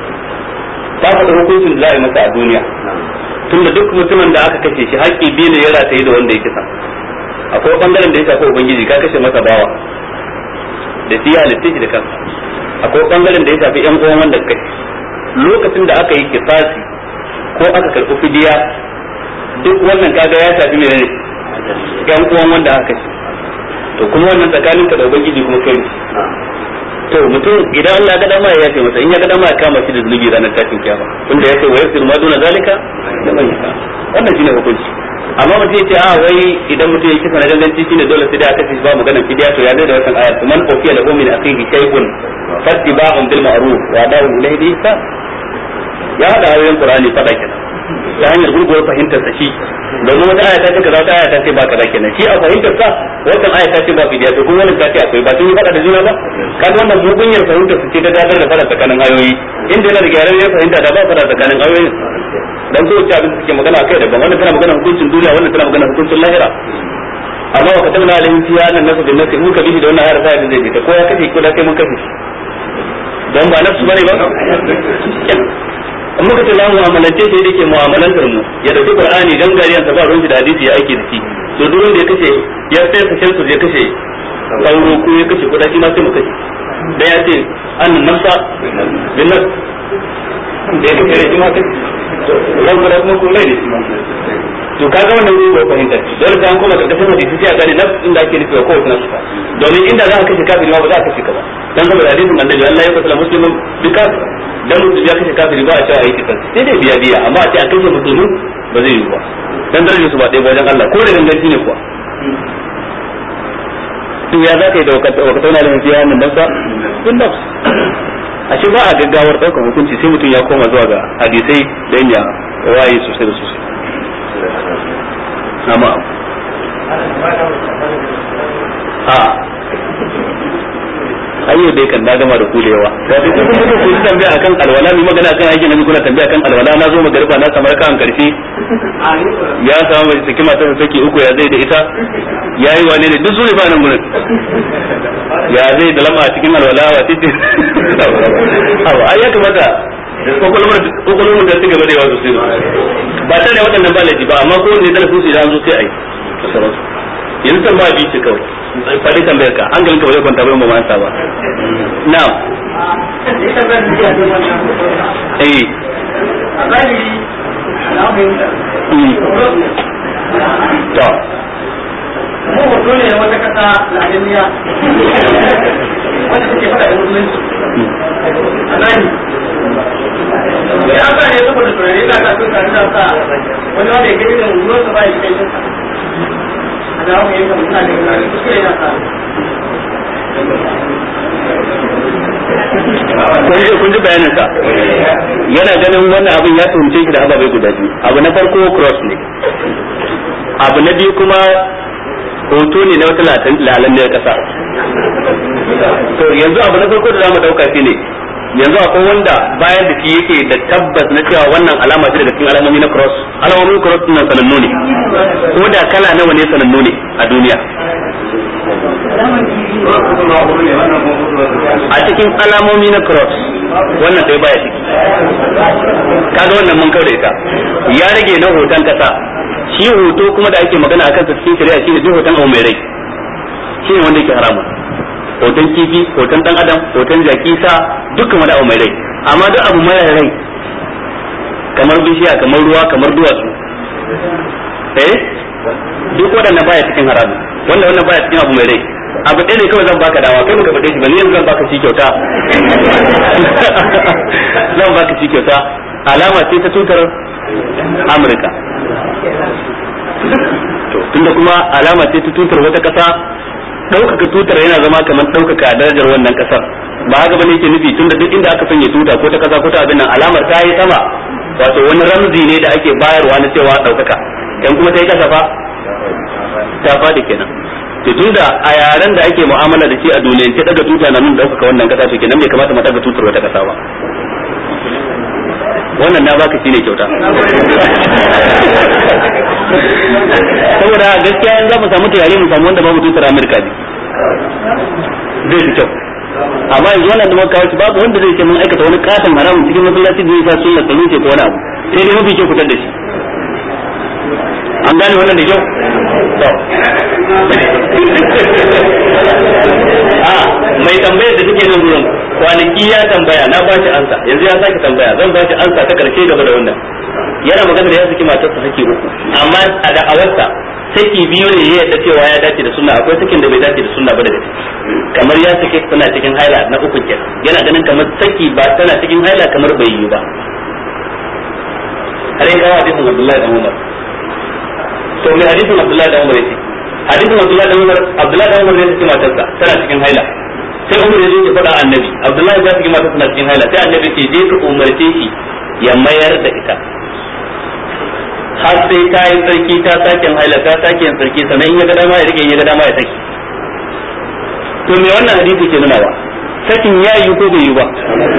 ba ka da hukuncin da za a yi masa a duniya tunda duk mutumin da aka kashe shi haƙƙi biyu ne ya rataye da wanda ya kisa akwai bangaren da ya shafi ubangiji ka kashe masa bawa da shi halitta shi da kansa akwai bangaren da ya shafi yan uwan wanda kai lokacin da aka yi kisasi ko aka karɓi fidiya duk wannan kaga ya shafi mai ne yan uwan wanda aka kashe to kuma wannan tsakanin ka da ubangiji kuma kai to mutum idan Allah ya ga dama ya yafe masa in ya ga dama ya kama shi da zunubi ranar tashin kiyama tunda ya ce wa yasir ma duna zalika da man yaka wannan shine hukunci amma mutum ya ce a wai idan mutum ya kisa na ganganci shine dole sai da aka ce ba maganar fidiya to ya zai da wannan ayat man ufiya lahu min akhihi shay'un fattiba'un bil ma'ruf wa da'u ilayhi bi ihsan ya hada ayoyin qur'ani fada kenan ta hanyar gurguwar fahimtar sa shi domin wata aya ta ce kaza wata aya ta ce ba kaza kenan shi a fahimtar sa wannan aya ta ce ba fidiya to kuma wannan ta ce akwai ba sun yi fada da juna ba kaga wannan mugunyar fahimtar su ce ta dadar da fada tsakanin ayoyi inda yana da gyaran ya fahimta da ba fada tsakanin ayoyi dan ko ta abin da suke magana kai daban wannan tana magana hukuncin duniya wannan tana magana hukuncin lahira amma wa katabna alaihim fiha annan nasu bin nasi muka bihi da wannan ayar sai zai fita ko ya kace ko da kai mun kace dan ba nafsu bane ba amma kace la mu'amalance sai dake mu'amalantar mu ya dauki qur'ani dan gariyan sa ba ruwan da hadisi ya aike da shi to duk wanda ya kace ya sai sa shan su je kace sauro ko ya kace kudaci ma sai mu kace da ya ce annan nafsa bin nafs da ya kace shi ma kace dan kuma kuma ko lai ne to kaga wannan ne ba fahimta dole sai an koma da kasance hadisi sai a gane nafs inda ake nufi ko wata nafs domin inda za ka kace kafiri ma ba za ka kace ka ba dan saboda hadisin annabi Allah ya fasala muslimin bi kafir dan mutum ya kace kafiri ba a cewa ayi kisan sai dai biya biya amma a ce a kace musulmi ba zai yi ba dan darajar su ba dai wajen Allah ko da danganci ne kuwa to ya za ka yi da wakatauna da mafiya wannan nafsa bin nafs a shi ba a gaggawar ɗaukar hukunci sai mutum ya koma zuwa ga hadisai dan ya waye sosai da sosai amma a ayyo dai kan na gama da ku da yawa da duk kun kuka ku tambaya akan alwala mai magana akan aikin nabi kuna tambaya akan alwala na zo magarba na samar kan karshe ya samu mai saki mata ta saki uku ya zai da ita yayi wane ne duk zuri ba nan gurin ya zai da lama cikin alwala wa titi awa ai ya kamata kokolomar kokolomar da suka bada yawa sosai ba tare da waɗannan ba laifi ba amma ko ne da su idan zo sai ai yanzu tambaya bi ce kawai faɗi tambayar ka an galinka ba zai kwanta ba ba ma'ansa ba na'am eh to mu hoto ne wata kasa Najeriya wanda take fada da musulunci a nani ya aka ne saboda turare da aka sun kari da sa wani wanda ya gani da ruwan sa ba ya kai a dawo mai yanka mutane da gari kuskure yana sa kun ji bayanin sa yana ganin wannan abin ya tuhumce shi da ababai guda biyu abu na farko cross ne abu na biyu kuma hoto ne na wata lalanniyar kasa to yanzu abu na farko da zamu dauka shi ne yanzu akwai wanda bayan da shi yake da tabbas na cewa wannan alama ce daga cikin alamomi na cross alamomin cross din nan sanannu ne ko da kala nawa ne sanannu ne a duniya a cikin alamomi na cross wannan dai baya ciki kaga wannan mun kaure ita ya rage na hoton kasa shi hoto kuma da ake magana akan sa cikin shari'a shine duk hoton abu mai rai shine wanda yake haramun hoton kifi hoton dan adam hoton jaki sa dukkan wani abu mai rai amma duk abu mara rai kamar bishiya kamar ruwa kamar duwatsu eh duk waɗannan baya cikin haramun wanda wannan baya cikin abu mai rai abu ɗaya ne kawai zan baka dawa kai muka faɗe shi ba ni yanzu zan baka shi kyauta zan baka shi kyauta alama ce ta tutar Amurka to tunda kuma alama ce ta tutar wata ƙasa ɗaukaka tutar yana zama kamar ɗaukaka darajar wannan ƙasar ba haka bane yake nufi tunda duk inda aka sanya tuta ko ta ƙasa ko ta abin nan alamar ta yi sama wato wani ramzi ne da ake bayarwa na cewa ɗaukaka dan kuma ta yi ƙasa fa ta faɗi kenan to tunda a yaren da ake mu'amala da shi a duniyance daga tuta na nun ɗaukaka wannan ƙasa to kenan bai kamata mu daga tutar wata ƙasa ba wannan na baka shine kyauta saboda gaskiya in za mu samu turare mu samu wanda babu tutar Amerika ne zai fi kyau amma yanzu wannan da muka kawo babu wanda zai ce mun aikata wani katon haramun cikin masallaci da yasa sunna tsaro ce ko wani abu sai dai mafi kyau fitar da shi an gane wannan da kyau to a mai tambayar da take nan gurin kwanaki ya tambaya na ba shi ansa yanzu ya sake tambaya zan ba shi ansa ta karshe gaba da wannan yana magana da ya saki matarsa saki uku amma a da'awarsa saki biyu ne ya yadda cewa ya dace da sunna akwai sakin da bai dace da sunna ba daga ciki kamar ya sake tana cikin haila na uku kenan yana ganin kamar saki ba tana cikin haila kamar bai yi ba har yin kawo hadisin Abdullahi dan Umar to mai hadisin Abdullahi dan Umar yace hadisin Abdullahi dan Umar Abdullahi dan Umar ne saki matarsa tana cikin haila sai Umar ya zo ya faɗa annabi Abdullahi ya saki matarsa tana cikin haila sai annabi ce je ka umarce shi ya mayar da ita har sai ta yi tsarki ta sake haila ta sake yin tsarki sannan in ya ga dama ya rike in ya ga dama ya saki. To me wannan hadisi ke nuna ba sakin ya yi ko bai yi ba?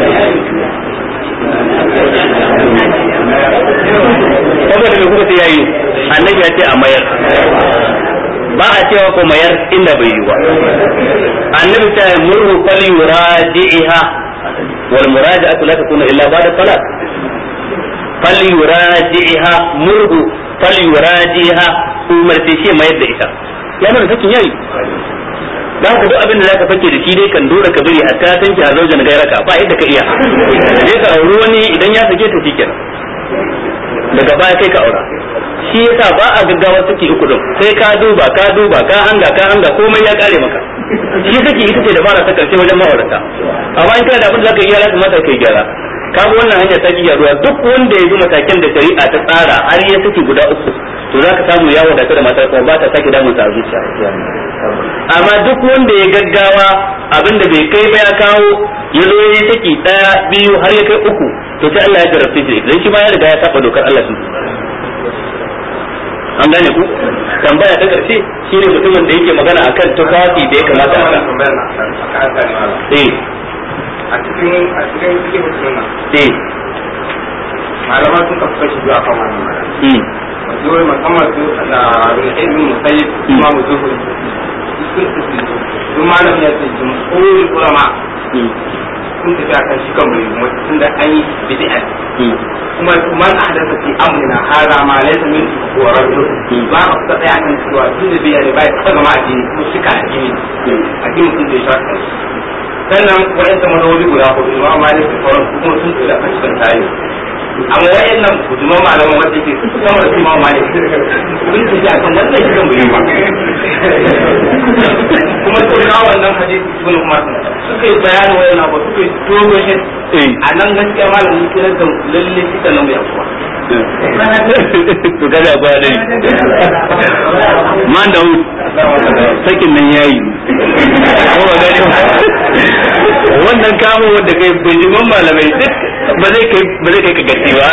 Saboda me kuka ce ya yi? Annabi ya ce a mayar, ba a cewa ko mayar inda bai yi ba. Annabi ta yi murhu fal yuradi'iha wal muradi'atu la takunu illa ba'da salat. Fal yuradi'iha murhu fal yuradi'iha umarce shi mayar da ita. Ya nuna sakin yayi. Da haka duk abin da zaka fake da shi dai kan dole ka bari hatta tanki a zaujan gairaka ba yadda ka iya. Sai ka auri wani idan ya sake ta shikenan. Daga baya kai ka aura. Shi yasa ba a gaggawa saki uku din sai ka duba ka duba ka hanga ka hanga komai ya kare maka. Shi saki ita ce dabara ta karshe wajen ma'aurata. Amma in kana da abin da zaka iya ya kamata kai gyara. Kaga wannan hanya ta iya ruwa duk wanda ya bi matakan da shari'a ta tsara har ya saki guda uku to zaka samu ya wadata da matar kuma ba ta sake damun sa a zuciya. Amma duk wanda ya gaggawa abin da bai kai ba ya kawo ya zo ya saki daya biyu har ya kai uku to sai Allah ya jarabce shi dan shi ma ya riga ya saba dokar Allah sun. An gane ku tambaya ta karshe shine mutumin da yake magana akan tufafi da ya kamata a eh a cikin a cikin cikin sunna eh malama sun ka fashi zuwa kan wannan magana eh wato musamman su da ilmin musayyib kuma mutuhu sun malam ya ce jumhurul ulama sun tafi akan shi kan bai mutum da an yi bid'a kuma man ahdatha fi amrina hada ma laysa min wa raddu ba a ta tsaya kan cewa tun da biya ne bai ta gama addini ko shika addini addini sun da shi sannan wa'anda manoli guda hudu ma malik da sauran kuma sun tsira kan cikin tayi amma wa'annan kuduman malaman wanda yake su kuma da kuma malik sun tsira akan wannan shirin bai ba kuma to na wannan hadisi ibn umar suka yi bayanin wa'annan ba suka yi dogon shi a nan gaskiya malamin kira da lalle shi da nan bai afuwa to kada ba dai man da sakin nan yayi ko ba gani wannan kamo wanda kai bijiman malamai duk ba zai kai ba zai kai ka gaci ba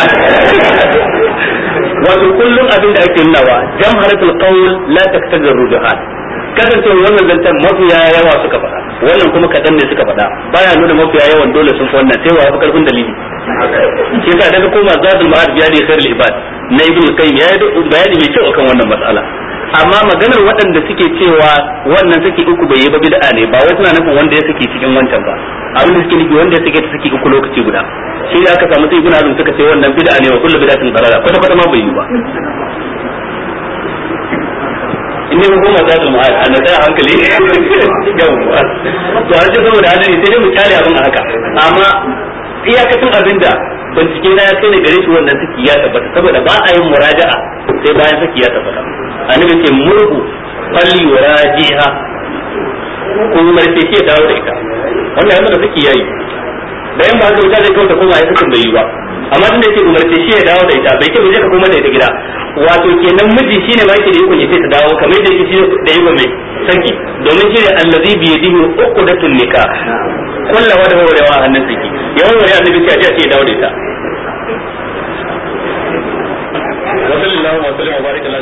wato kullum abin da ake nunawa jamharatul qawl la taktadir rujuhat kasance wannan zantan mafiya yawa suka faɗa wannan kuma kaɗan ne suka faɗa baya nuna mafiya yawan dole sun fi wannan sai wa fi karfin dalili shi yasa daga koma zadul ma'ad biya da khairul ibad na ibn qayyim ya yi bayani mai kyau akan wannan mas'ala amma maganar waɗanda suke cewa wannan saki uku bai yi ba bid'a ne ba wai suna nufin wanda ya saki cikin wancan ba abin da suke nufi wanda ya saki ta saki uku lokaci guda shi da aka samu sai ibn azum suka ce wannan bid'a ne wa kullu bid'atin dalala kwata kwata ma bai yi ba inda mun goma za mu ma'ad an da hankali yawa to har sai saboda hadari sai dai mu kyale abin a haka amma iyakacin abinda bincike na ya kai ne gare shi wannan saki ya tabbata saboda ba a yin muraja'a sai bayan saki ya tabbata annabi ce murhu fal yurajiha ko marke ke dawo da ita wannan yanzu da saki yayi bayan ba haka wuta zai kauta koma ya sakin bai yi ba amma tunda yake umarce shi ya dawo da ita bai ce bai je ka koma da ita gida wato kenan miji shine ma yake da ikon ya ce ta dawo kamar da yake da ikon mai saki domin shi ne allazi bi yadihi uqdatun nikah kullawa da warewa a hannun saki yawan wani annabi ce a ce ya dawo da ita wa sallallahu wa sallam wa baraka